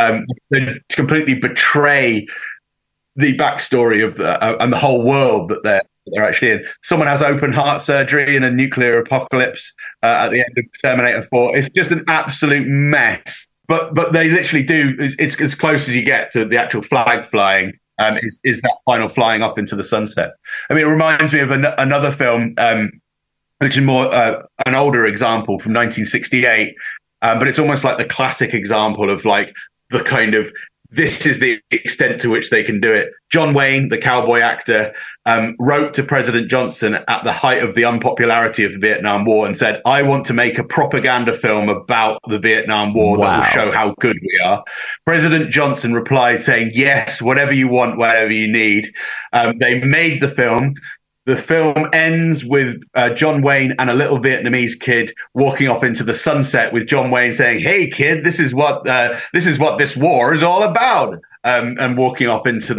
Speaker 2: They completely betray the backstory of and the whole world that they're actually in. Someone has open heart surgery in a nuclear apocalypse at the end of Terminator 4. It's just an absolute mess. But they literally do. It's as close as you get to the actual flag flying. Is that final flying off into the sunset? I mean, it reminds me of another film, which is more an older example from 1968. But it's almost like the classic example of like the kind of, this is the extent to which they can do it. John Wayne, the cowboy actor, wrote to President Johnson at the height of the unpopularity of the Vietnam War and said, I want to make a propaganda film about the Vietnam War that will show how good we are. President Johnson replied saying, yes, whatever you want, whatever you need. They made the film. The film ends with John Wayne and a little Vietnamese kid walking off into the sunset with John Wayne saying, hey, kid, this is what this war is all about. And walking off into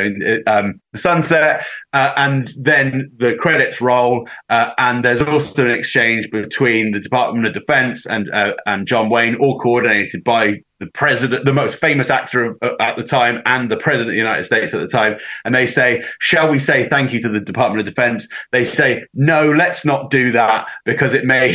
Speaker 2: the sunset, and then the credits roll, and there's also an exchange between the Department of Defense and John Wayne, all coordinated by the president, the most famous actor at the time, and the president of the United States at the time. And they say, shall we say thank you to the Department of Defense? They say, no, let's not do that, because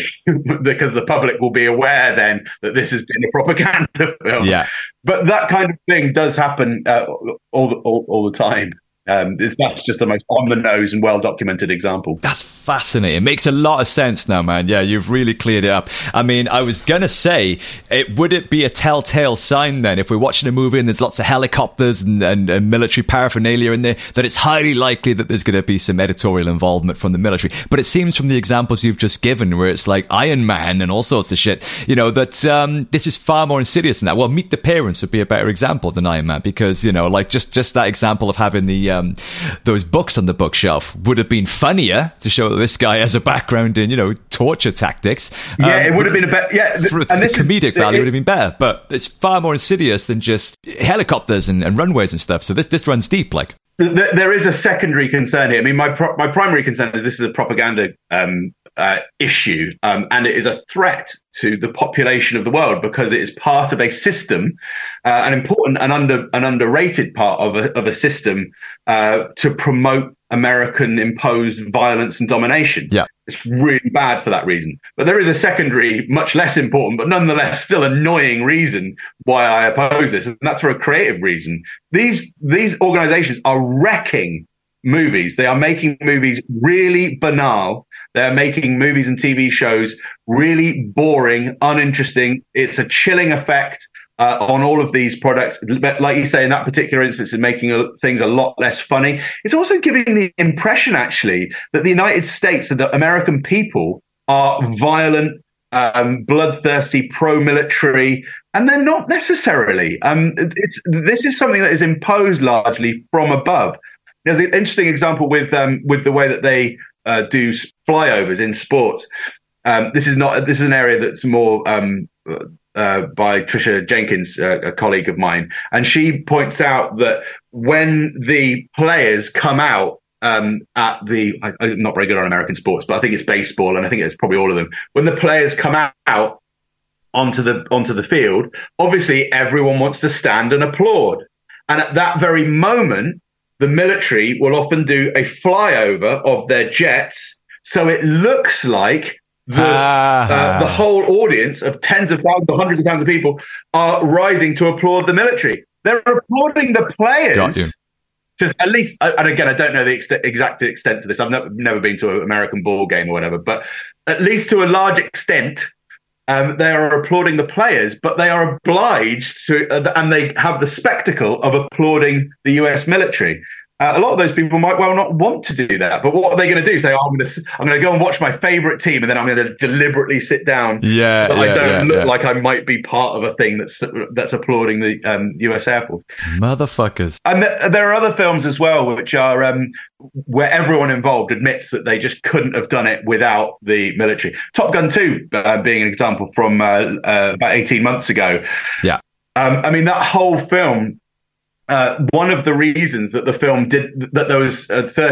Speaker 2: because the public will be aware then that this has been a propaganda film. Yeah. But that kind of thing does happen all the time. That's just the most on-the-nose and well-documented example.
Speaker 1: That's fascinating. Makes a lot of sense now, man. Yeah, you've really cleared it up. I mean, I was going to say, would it be a telltale sign then, if we're watching a movie and there's lots of helicopters and military paraphernalia in there, that it's highly likely that there's going to be some editorial involvement from the military? But it seems from the examples you've just given, where it's like Iron Man and all sorts of shit, that this is far more insidious than that. Well, Meet the Parents would be a better example than Iron Man, because, just that example of having the those books on the bookshelf would have been funnier to show that this guy has a background in, torture tactics.
Speaker 2: Yeah, it would have been a better,
Speaker 1: and the comedic value would have been better, but it's far more insidious than just helicopters and runways and stuff. So this runs deep, like.
Speaker 2: There is a secondary concern here. I mean, my primary concern is this is a propaganda issue, and it is a threat to the population of the world, because it is part of a system, an important and underrated part of a system to promote American imposed violence and domination. Yeah. It's really bad for that reason. But there is a secondary, much less important, but nonetheless still annoying reason why I oppose this, and that's for a creative reason. These organizations are wrecking movies. They are making movies really banal. They're making movies and TV shows really boring, uninteresting. It's a chilling effect. on all of these products. Like you say, in that particular instance, is making things a lot less funny. It's also giving the impression, actually, that the United States and the American people are violent, bloodthirsty, pro-military, and they're not necessarily. This is something that is imposed largely from above. There's an interesting example with the way that they do flyovers in sports. This is an area that's more by Tricia Jenkins, a colleague of mine, and she points out that when the players come out I'm not very good on American sports, but I think it's baseball, and I think it's probably all of them. When the players come out onto the field, obviously everyone wants to stand and applaud, and at that very moment, the military will often do a flyover of their jets, so it looks like the whole audience of tens of thousands or hundreds of thousands of people are rising to applaud the military. They're applauding the players.
Speaker 1: Got you.
Speaker 2: Just at least, and again, I don't know the exact extent to this. I've never been to an American ball game or whatever, but at least to a large extent, they are applauding the players, but they are obliged to, and they have the spectacle of applauding the US military. A lot of those people might well not want to do that, but what are they going to do? Say, I'm going to go and watch my favorite team, and then I'm going to deliberately sit down. I don't look like I might be part of a thing that's applauding the US Air Force.
Speaker 1: Motherfuckers.
Speaker 2: And there are other films as well, which are where everyone involved admits that they just couldn't have done it without the military. Top Gun 2 being an example from about 18 months ago.
Speaker 1: Yeah.
Speaker 2: I mean, that whole film. One of the reasons that the film that there was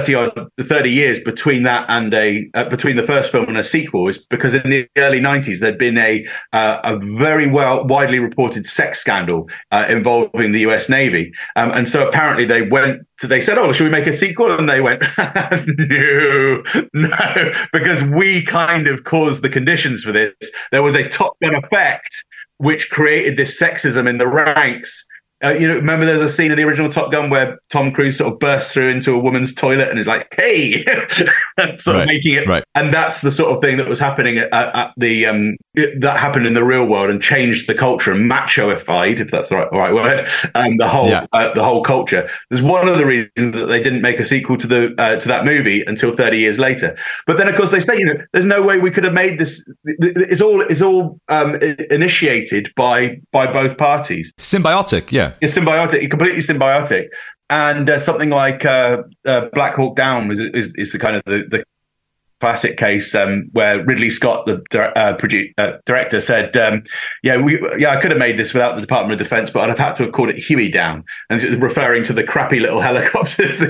Speaker 2: 30 years between that and between the first film and a sequel is because in the early 90s there'd been a very widely reported sex scandal involving the US Navy, and so apparently they said, "Oh, should we make a sequel?" And they went, "No, because we kind of caused the conditions for this. There was a Top Gun effect which created this sexism in the ranks." Remember there's a scene in the original Top Gun where Tom Cruise sort of bursts through into a woman's toilet and is like, "Hey," sort of making it. Right. And that's the sort of thing that was happening at the that happened in the real world and changed the culture and machoified, if that's the right word, the whole culture. There's one of the reasons that they didn't make a sequel to that movie until 30 years later. But then, of course, they say, there's no way we could have made this. It's all initiated by both parties.
Speaker 1: Symbiotic, yeah.
Speaker 2: It's symbiotic, completely symbiotic. And something like Black Hawk Down is the kind of the classic case where Ridley Scott, the director, said, I could have made this without the Department of Defense, but I'd have had to have called it Huey Down, and referring to the crappy little helicopters,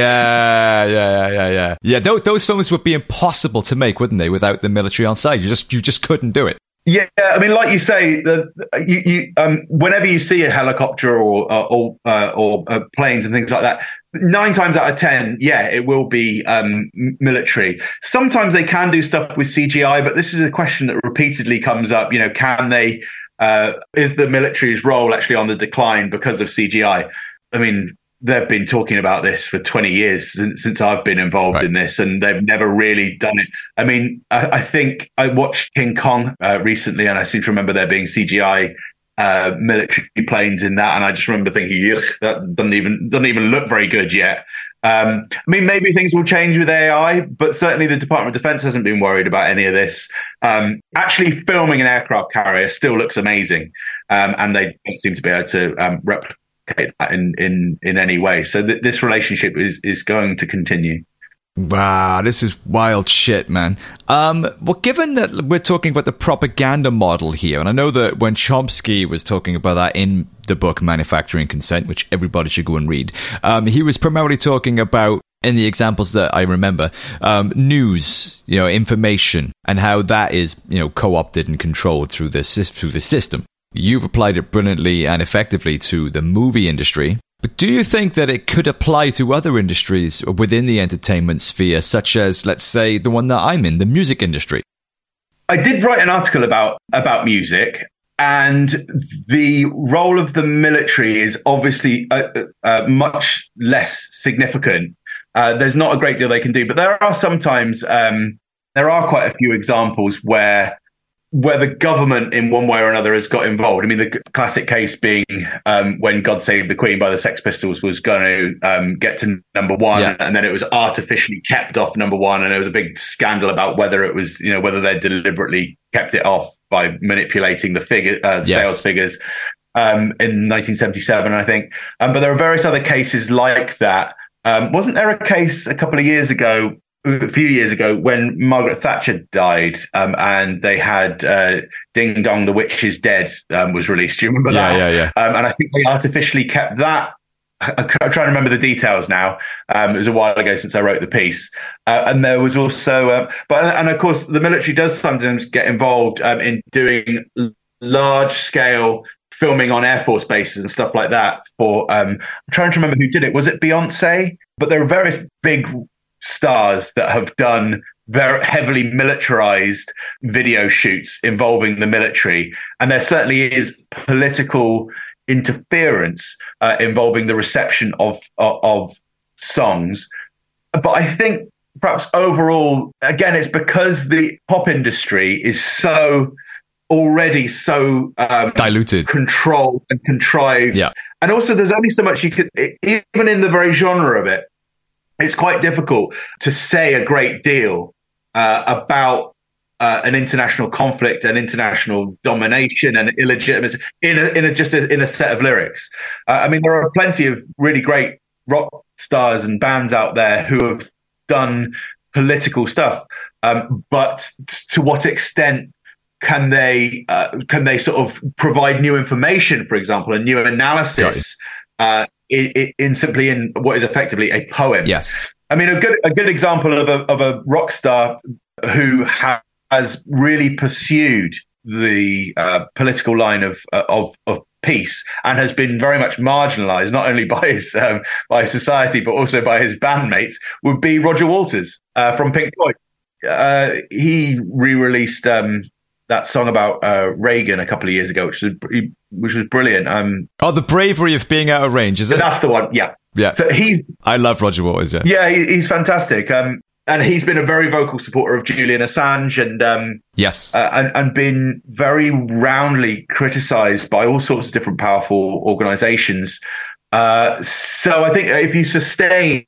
Speaker 1: Yeah. Those films would be impossible to make, wouldn't they, without the military on side? You just couldn't do it.
Speaker 2: Yeah, I mean, like you say, whenever you see a helicopter or planes and things like that, 9 times out of 10, it will be military. Sometimes they can do stuff with CGI, but this is a question that repeatedly comes up. Can they? Is the military's role actually on the decline because of CGI? I mean, they've been talking about this for 20 years since I've been involved in this, and they've never really done it. I mean, I think I watched King Kong recently, and I seem to remember there being CGI military planes in that, and I just remember thinking, that doesn't even look very good yet. I mean, maybe things will change with AI, but certainly the Department of Defense hasn't been worried about any of this. Actually, filming an aircraft carrier still looks amazing, and they don't seem to be able to replicate that in any way. So this relationship is going to continue.
Speaker 1: Wow, this is wild shit, man. Well, given that we're talking about the propaganda model here, and I know that when Chomsky was talking about that in the book Manufacturing Consent, which everybody should go and read, he was primarily talking about, in the examples that I remember, news, information, and how that is, co-opted and controlled through the system. You've applied it brilliantly and effectively to the movie industry. But do you think that it could apply to other industries within the entertainment sphere, such as, let's say, the one that I'm in, the music industry?
Speaker 2: I did write an article about music, and the role of the military is obviously much less significant. There's not a great deal they can do, but there are sometimes, there are quite a few examples where where the government in one way or another has got involved. I mean, the classic case being when God Save the Queen by the Sex Pistols was going to get to number one, and then it was artificially kept off number one, and there was a big scandal about whether it was, whether they deliberately kept it off by manipulating the sales figures in 1977, I think. But there are various other cases like that. Wasn't there a case a few years ago when Margaret Thatcher died, and they had Ding Dong, the Witch is Dead was released. Do you remember that?
Speaker 1: Yeah.
Speaker 2: And I think they artificially kept that. I'm trying to remember the details now. It was a while ago since I wrote the piece. And there was also, and of course, the military does sometimes get involved in doing large scale filming on Air Force bases and stuff like that. I'm trying to remember who did it. Was it Beyonce? But there are various big stars that have done very heavily militarized video shoots involving the military, and there certainly is political interference involving the reception of songs. But I think perhaps overall, again, it's because the pop industry is already so
Speaker 1: diluted,
Speaker 2: controlled and contrived, and also there's only so much you could, even in the very genre of it. It's quite difficult to say a great deal about an international conflict and international domination and illegitimacy in a set of lyrics. I mean, there are plenty of really great rock stars and bands out there who have done political stuff, but to what extent can they sort of provide new information, for example, a new analysis? In what is effectively a poem.
Speaker 1: Yes.
Speaker 2: I mean, a good example of a rock star who has really pursued the political line of peace and has been very much marginalized, not only by his society but also by his bandmates, would be Roger Waters from Pink Floyd. He re-released that song about Reagan a couple of years ago, which was brilliant.
Speaker 1: The Bravery of Being Out of Range, is it?
Speaker 2: That's the one. Yeah. So
Speaker 1: I love Roger Waters.
Speaker 2: Yeah, he's fantastic. And he's been a very vocal supporter of Julian Assange, and
Speaker 1: yes,
Speaker 2: and been very roundly criticised by all sorts of different powerful organisations. So I think if you sustain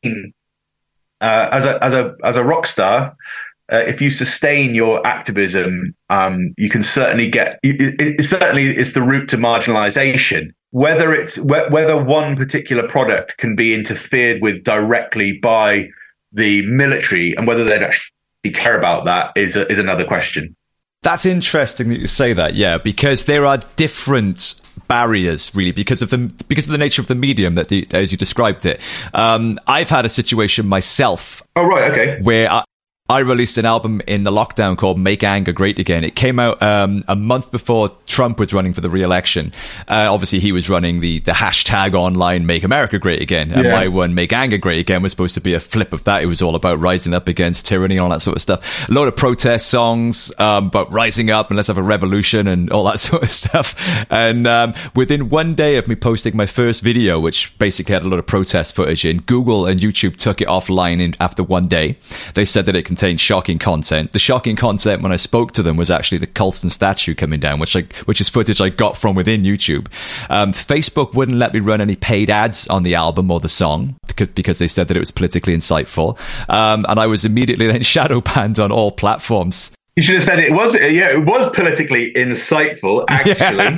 Speaker 2: as a rock star. If you sustain your activism, you can certainly it certainly is the route to marginalization. Whether one particular product can be interfered with directly by the military and whether they'd actually care about that is another question.
Speaker 1: That's interesting that you say that, because there are different barriers, really, because of the nature of the medium as you described it. I've had a situation myself.
Speaker 2: Oh, right, okay.
Speaker 1: Where I released an album in the lockdown called Make Anger Great Again. It came out a month before Trump was running for the re-election. Obviously, he was running the hashtag online Make America Great Again. And my one, Make Anger Great Again, was supposed to be a flip of that. It was all about rising up against tyranny and all that sort of stuff. A lot of protest songs, but rising up and let's have a revolution and all that sort of stuff. And within one day of me posting my first video, which basically had a lot of protest footage in, Google and YouTube took it offline after one day. They said that it contained shocking content. The shocking content when I spoke to them was actually the Colston statue coming down, which is footage I got from within YouTube. Facebook wouldn't let me run any paid ads on the album or the song because they said that it was politically insightful. And I was immediately then shadow banned on all platforms.
Speaker 2: You should have said it was politically insightful, actually.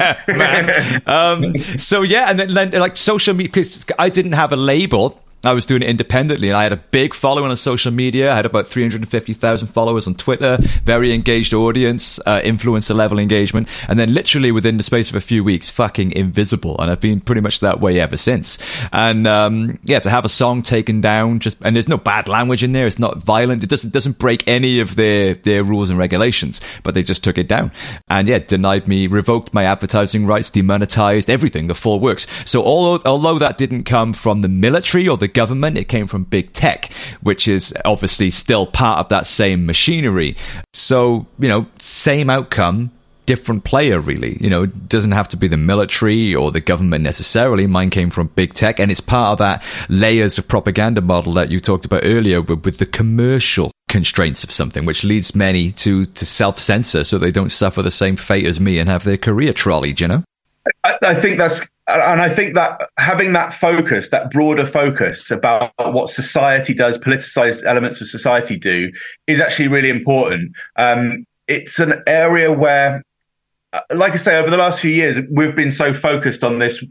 Speaker 1: And then like social media, because I didn't have a label. I was doing it independently, and I had a big following on social media. I had about 350,000 followers on Twitter, very engaged audience, influencer level engagement, and then literally within the space of a few weeks, fucking invisible. And I've been pretty much that way ever since. And to have a song taken down, and there's no bad language in there. It's not violent. It doesn't break any of their rules and regulations, but they just took it down and denied me, revoked my advertising rights, demonetized everything, the full works. So although that didn't come from the military or the government, it came from big tech, which is obviously still part of that same machinery. So, same outcome, different player, really. You know, it doesn't have to be the military or the government necessarily. Mine came from big tech, and it's part of that layers of propaganda model that you talked about earlier with the commercial constraints of something, which leads many to self-censor so they don't suffer the same fate as me and have their career trolleyed, you know?
Speaker 2: I think that having that focus, that broader focus about what society does, politicized elements of society do, is actually really important. It's an area where, like I say, over the last few years, we've been so focused on this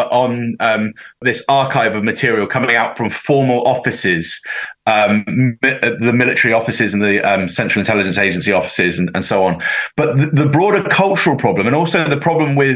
Speaker 2: archive of material coming out from formal offices, the military offices and the Central Intelligence Agency offices and so on. But the broader cultural problem, and also the problem with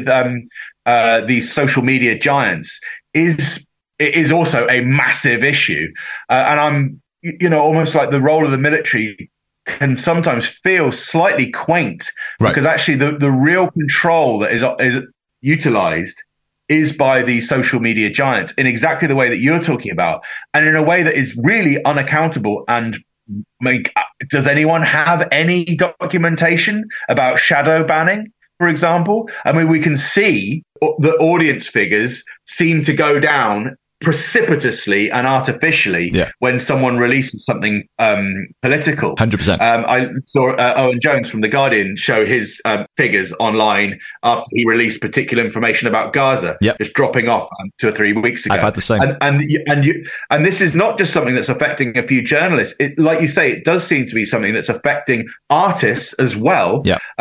Speaker 2: these social media giants, is also a massive issue. And I'm, almost like the role of the military can sometimes feel slightly quaint, right? Because actually the real control that is utilized is by the social media giants in exactly the way that you're talking about, and in a way that is really unaccountable. And does anyone have any documentation about shadow banning, for example? I mean, we can see the audience figures seem to go down precipitously and artificially when someone releases something political.
Speaker 1: 100%.
Speaker 2: I saw Owen Jones from The Guardian show his figures online after he released particular information about Gaza, just dropping off 2 or 3 weeks ago.
Speaker 1: I've had the same.
Speaker 2: And this is not just something that's affecting a few journalists. Like you say, it does seem to be something that's affecting artists as well.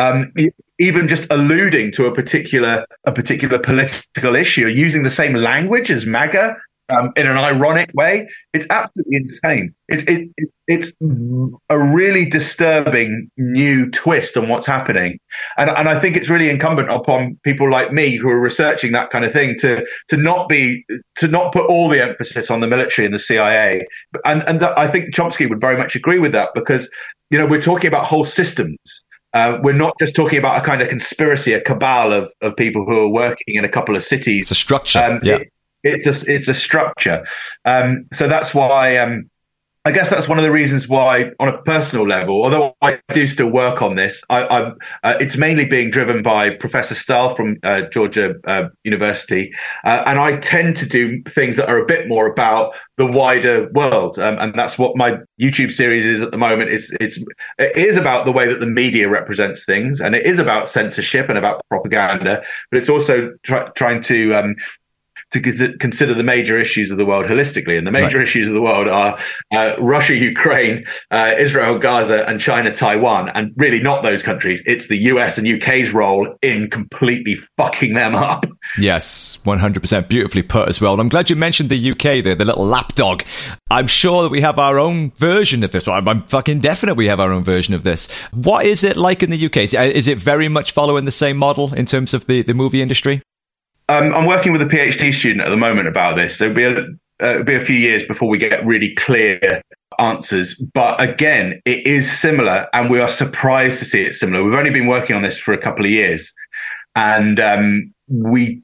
Speaker 2: Even just alluding to a particular political issue, using the same language as MAGA in an ironic way. It's absolutely insane. It's a really disturbing new twist on what's happening, and I think it's really incumbent upon people like me who are researching that kind of thing to not put all the emphasis on the military and the CIA. And I think Chomsky would very much agree with that, because we're talking about whole systems. We're not just talking about a kind of conspiracy, a cabal of people who are working in a couple of cities.
Speaker 1: It's a structure.
Speaker 2: It's a structure. So that's why I guess that's one of the reasons why, on a personal level, although I do still work on this, it's mainly being driven by Professor Stahl from Georgia University, and I tend to do things that are a bit more about the wider world, and that's what my YouTube series is at the moment. It is about the way that the media represents things, and it is about censorship and about propaganda, but it's also trying to consider the major issues of the world holistically. And the major issues of the world are Russia, Ukraine, Israel, Gaza, and China, Taiwan. And really not those countries. It's the US and UK's role in completely fucking them up.
Speaker 1: Yes, 100%. Beautifully put as well. And I'm glad you mentioned the UK there, the little lapdog. I'm sure that we have our own version of this. I'm fucking definite we have our own version of this. What is it like in the UK? Is it very much following the same model in terms of the movie industry?
Speaker 2: I'm working with a PhD student at the moment about this. So it'll be a few years before we get really clear answers. But again, it is similar, and we are surprised to see it similar. We've only been working on this for a couple of years. And when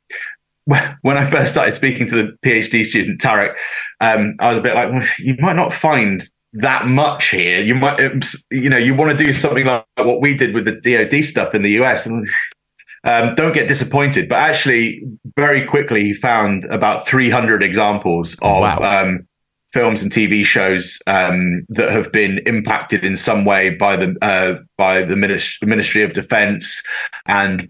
Speaker 2: I first started speaking to the PhD student, Tarek, I was a bit like, well, you might not find that much here. You might, you want to do something like what we did with the DoD stuff in the US. And don't get disappointed, but actually very quickly he found about 300 examples of films and TV shows that have been impacted in some way by the Ministry of Defence and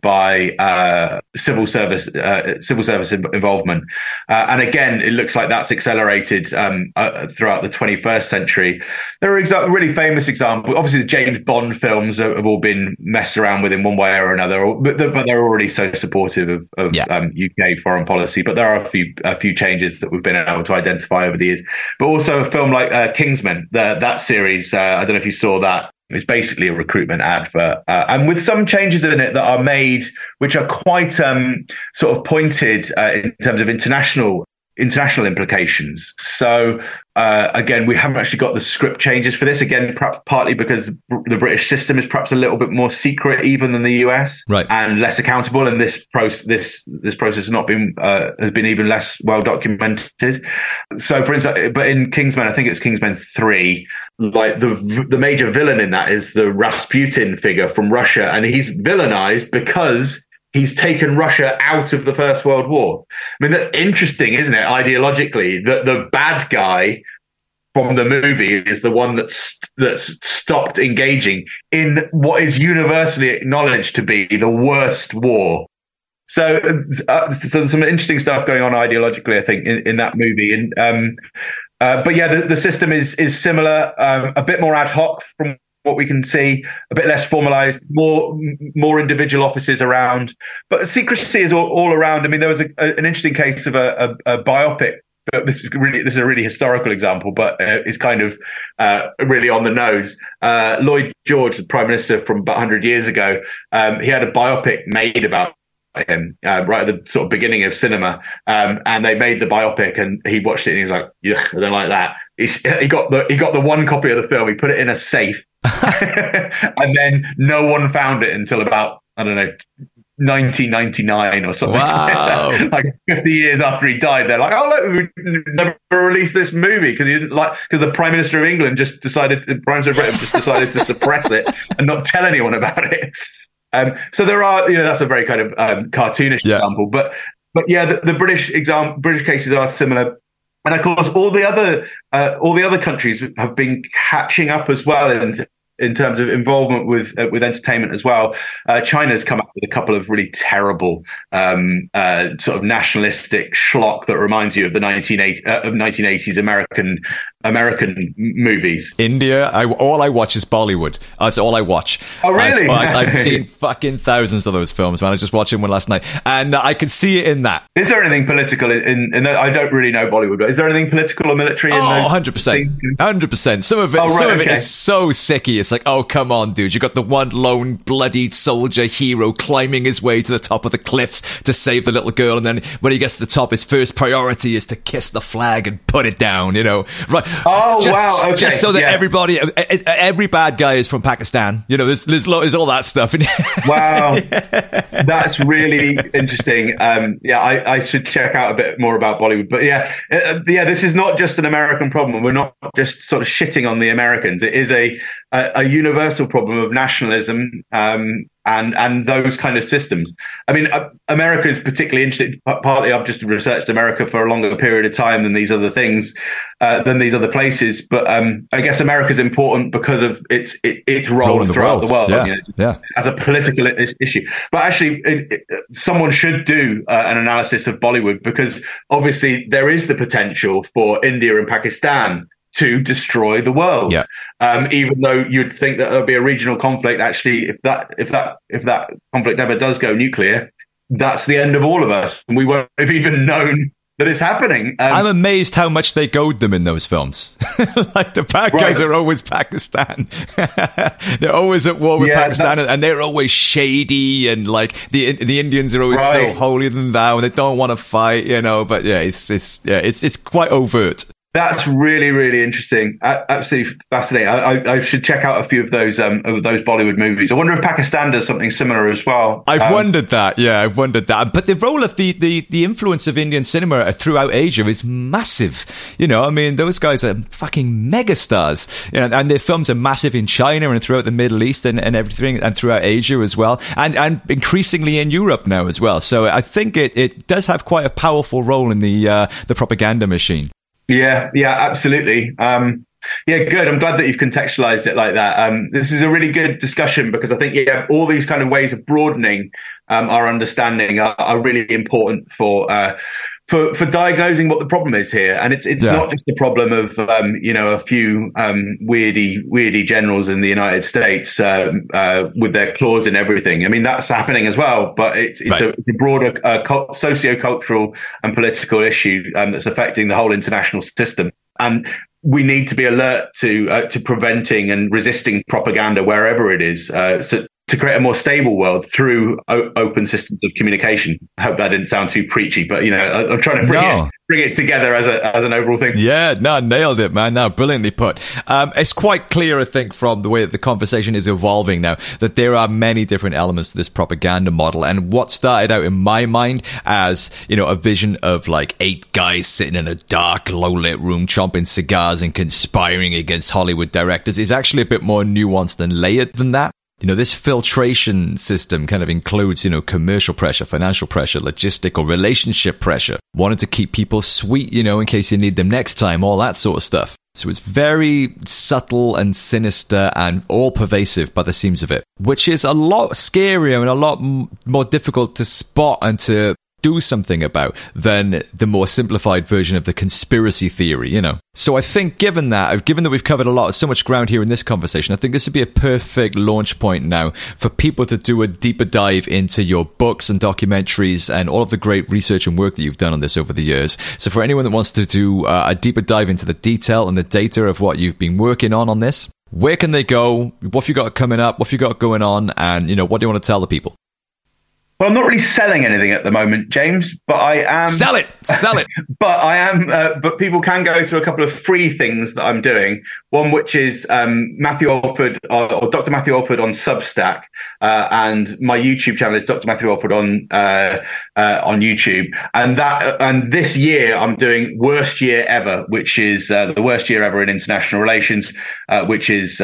Speaker 2: by civil service involvement. And again, it looks like that's accelerated throughout the 21st century. There are really famous examples. Obviously, the James Bond films have all been messed around with in one way or another, but they're already so supportive of UK foreign policy. But there are a few changes that we've been able to identify over the years. But also a film like Kingsman, that series, I don't know if you saw that. It's basically a recruitment advert, and with some changes in it that are made, which are quite sort of pointed in terms of international international implications. So again, we haven't actually got the script changes for this. Again, partly because the British system is perhaps a little bit more secret even than the US,
Speaker 1: right,
Speaker 2: and less accountable. And this process has not been has been even less well documented. So, for instance, but in Kingsman, I think it's Kingsman 3. Like the major villain in that is the Rasputin figure from Russia, and he's villainized because he's taken Russia out of the First World War. I mean, that's interesting, isn't it? Ideologically, that the bad guy from the movie is the one that's stopped engaging in what is universally acknowledged to be the worst war. So some interesting stuff going on ideologically, I think, in that movie. And but yeah, the system is similar, a bit more ad hoc from what we can see, a bit less formalized, more individual offices around, but secrecy is all around. I mean, there was an interesting case of a biopic. This is a really historical example, but it's kind of really on the nose. Lloyd George, the Prime Minister from about 100 years ago, he had a biopic made about him right at the sort of beginning of cinema, and they made the biopic, and he watched it and he was like, "Yeah, I don't like that." He got the one copy of the film. He put it in a safe, and then no one found it until about, I don't know, 1999 or something.
Speaker 1: Wow.
Speaker 2: Like 50 years after he died, they're like, "Oh look, we never released this movie because the Prime Minister of England the Prime Minister of Britain just decided to suppress it and not tell anyone about it." So there are, that's a very kind of cartoonish example, but yeah, the British cases are similar. And of course, all the other countries have been catching up as well in terms of involvement with entertainment as well. China's come up with a couple of really terrible sort of nationalistic schlock that reminds you of the 1980s American movies.
Speaker 1: India, all I watch is Bollywood. That's all I watch.
Speaker 2: Oh, really?
Speaker 1: I've seen fucking thousands of those films, man. I was just watching one last night, and I can see it in that.
Speaker 2: Is there anything political in I don't really know Bollywood, but is there anything political or military in those?
Speaker 1: 100%. 100%. Some of it is so sicky. It's like, oh, come on, dude. You got the one lone bloodied soldier hero climbing his way to the top of the cliff to save the little girl, and then when he gets to the top, his first priority is to kiss the flag and put it down, right?
Speaker 2: Oh, wow. Okay.
Speaker 1: Just so that every bad guy is from Pakistan. There's all that stuff in it.
Speaker 2: Wow. That's really interesting. I should check out a bit more about Bollywood. But this is not just an American problem. We're not just sort of shitting on the Americans. It is a universal problem of nationalism, and those kind of systems. I mean, America is particularly interesting. Partly, I've just researched America for a longer period of time than these other things, than these other places. But I guess America is important because of its role throughout the world, as a political issue. But actually, someone should do an analysis of Bollywood, because obviously there is the potential for India and Pakistan to destroy the world. Even though you'd think that there'll be a regional conflict, actually, if that conflict ever does go nuclear, that's the end of all of us. And we won't have even known that it's happening.
Speaker 1: I'm amazed how much they goad them in those films. Like, the bad guys are always Pakistan. They're always at war with Pakistan, and they're always shady, and like the Indians are always so holier than thou, and they don't want to fight, but it's quite overt.
Speaker 2: That's really, really interesting. Absolutely fascinating. I should check out a few of those Bollywood movies. I wonder if Pakistan does something similar as well.
Speaker 1: I've wondered that. Yeah, I've wondered that. But the role of the influence of Indian cinema throughout Asia is massive. I mean, those guys are fucking megastars. And their films are massive in China and throughout the Middle East and everything, and throughout Asia as well, and increasingly in Europe now as well. So I think it does have quite a powerful role in the propaganda machine.
Speaker 2: Yeah, absolutely. Good. I'm glad that you've contextualized it like that. This is a really good discussion, because I think all these kind of ways of broadening our understanding are really important for diagnosing what the problem is here. And it's not just the problem of a few weirdy generals in the United States with their claws in everything. I mean, that's happening as well, but it's a broader socio-cultural and political issue that's affecting the whole international system. And we need to be alert to preventing and resisting propaganda wherever it is, so to create a more stable world through open systems of communication. I hope that didn't sound too preachy, but I'm trying to bring it together as an overall thing.
Speaker 1: Yeah, no, nailed it, man. No, brilliantly put. It's quite clear, I think, from the way that the conversation is evolving now, that there are many different elements to this propaganda model. And what started out in my mind as, a vision of like 8 guys sitting in a dark, low-lit room chomping cigars and conspiring against Hollywood directors is actually a bit more nuanced and layered than that. This filtration system kind of includes, commercial pressure, financial pressure, logistical, relationship pressure, wanting to keep people sweet, in case you need them next time, all that sort of stuff. So it's very subtle and sinister and all pervasive by the seams of it, which is a lot scarier and a lot more difficult to spot and to do something about than the more simplified version of the conspiracy theory, So I think given that we've covered so much ground here in this conversation, I think this would be a perfect launch point now for people to do a deeper dive into your books and documentaries and all of the great research and work that you've done on this over the years. So for anyone that wants to do a deeper dive into the detail and the data of what you've been working on this, where can they go? What have you got coming up? What have you got going on? And, what do you want to tell the people?
Speaker 2: Well, I'm not really selling anything at the moment, James, but I am...
Speaker 1: Sell it!
Speaker 2: But I am... but people can go to a couple of free things that I'm doing. One which is Matthew Alford, or Dr. Matthew Alford on Substack, and my YouTube channel is Dr. Matthew Alford on YouTube. And this year I'm doing Worst Year Ever, which is the worst year ever in international relations, which is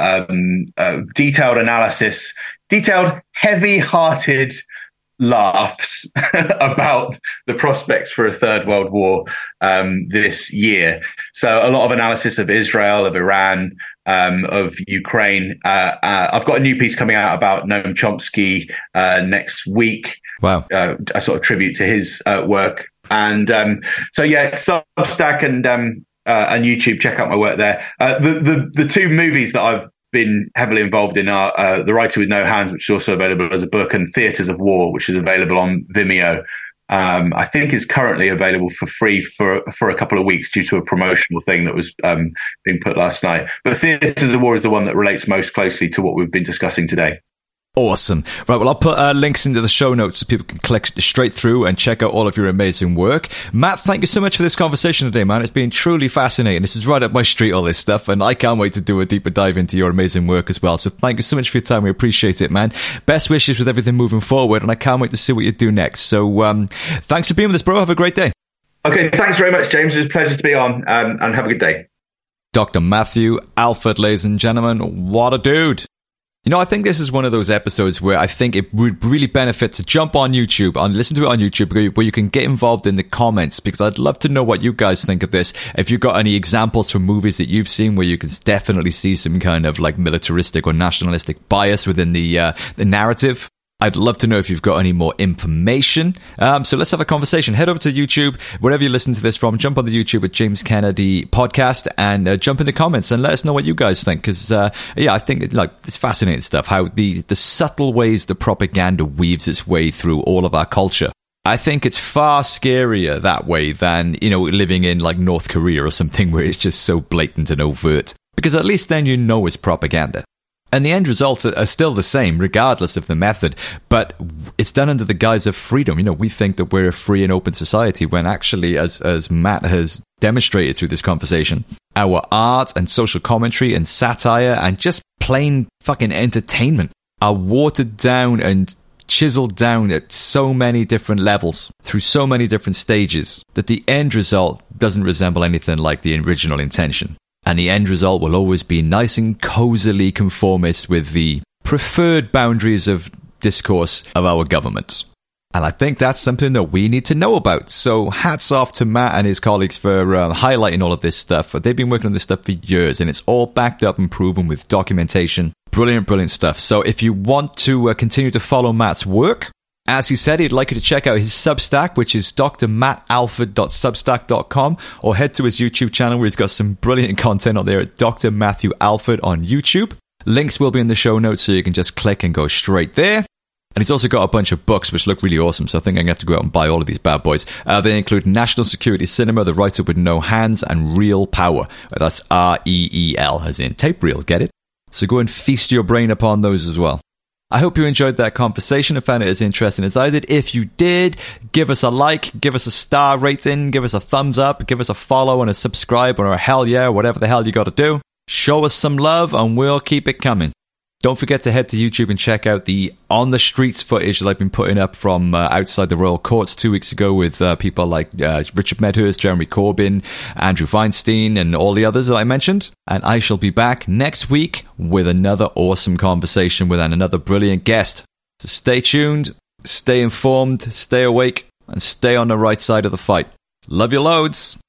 Speaker 2: detailed analysis, detailed, heavy-hearted laughs about the prospects for a third world war this year. So a lot of analysis of Israel, of Iran, of Ukraine. I've got a new piece coming out about Noam Chomsky next week.
Speaker 1: Wow.
Speaker 2: A sort of tribute to his work. And Substack and YouTube, check out my work there. The 2 movies that I've been heavily involved in are The Writer with No Hands, which is also available as a book, and Theatres of War, which is available on Vimeo. I think is currently available for free for a couple of weeks due to a promotional thing that was being put last night. But Theatres of War is the one that relates most closely to what we've been discussing today.
Speaker 1: Awesome. Right, well, I'll put links into the show notes so people can click straight through and check out all of your amazing work. Matt, thank you so much for this conversation today, man. It's been truly fascinating. This is right up my street, all this stuff, and I can't wait to do a deeper dive into your amazing work as well. So thank you so much for your time. We appreciate it, man. Best wishes with everything moving forward, and I can't wait to see what you do next. So thanks for being with us, bro. Have a great day.
Speaker 2: Okay, thanks very much, James. It's a pleasure to be on, and have a good day.
Speaker 1: Dr. Matthew Alford, ladies and gentlemen. What a dude. I think this is one of those episodes where I think it would really benefit to jump on YouTube and listen to it on YouTube, where you can get involved in the comments, because I'd love to know what you guys think of this. If you've got any examples from movies that you've seen where you can definitely see some kind of like militaristic or nationalistic bias within the narrative, I'd love to know if you've got any more information. So let's have a conversation. Head over to YouTube, wherever you listen to this from. Jump on the YouTube at James Kennedy Podcast and jump in the comments and let us know what you guys think. Because, I think it's fascinating stuff, how the subtle ways the propaganda weaves its way through all of our culture. I think it's far scarier that way than, living in like North Korea or something where it's just so blatant and overt. Because at least then it's propaganda. And the end results are still the same, regardless of the method, but it's done under the guise of freedom. We think that we're a free and open society when actually, as Matt has demonstrated through this conversation, our art and social commentary and satire and just plain fucking entertainment are watered down and chiseled down at so many different levels, through so many different stages, that the end result doesn't resemble anything like the original intention. And the end result will always be nice and cozily conformist with the preferred boundaries of discourse of our government. And I think that's something that we need to know about. So hats off to Matt and his colleagues for highlighting all of this stuff. They've been working on this stuff for years, and it's all backed up and proven with documentation. Brilliant, brilliant stuff. So if you want to continue to follow Matt's work, as he said, he'd like you to check out his Substack, which is drmattalford.substack.com, or head to his YouTube channel where he's got some brilliant content on there at Dr. Matthew Alford on YouTube. Links will be in the show notes, so you can just click and go straight there. And he's also got a bunch of books which look really awesome, so I think I'm going to have to go out and buy all of these bad boys. They include National Security Cinema, The Writer with No Hands, and Reel Power. That's REEL, as in tape reel, get it? So go and feast your brain upon those as well. I hope you enjoyed that conversation and found it as interesting as I did. If you did, give us a like, give us a star rating, give us a thumbs up, give us a follow and a subscribe or a hell yeah, whatever the hell you got to do. Show us some love and we'll keep it coming. Don't forget to head to YouTube and check out the on the streets footage that I've been putting up from outside the royal courts 2 weeks ago with people like Richard Medhurst, Jeremy Corbyn, Andrew Feinstein, and all the others that I mentioned. And I shall be back next week with another awesome conversation with another brilliant guest. So stay tuned, stay informed, stay awake, and stay on the right side of the fight. Love you loads.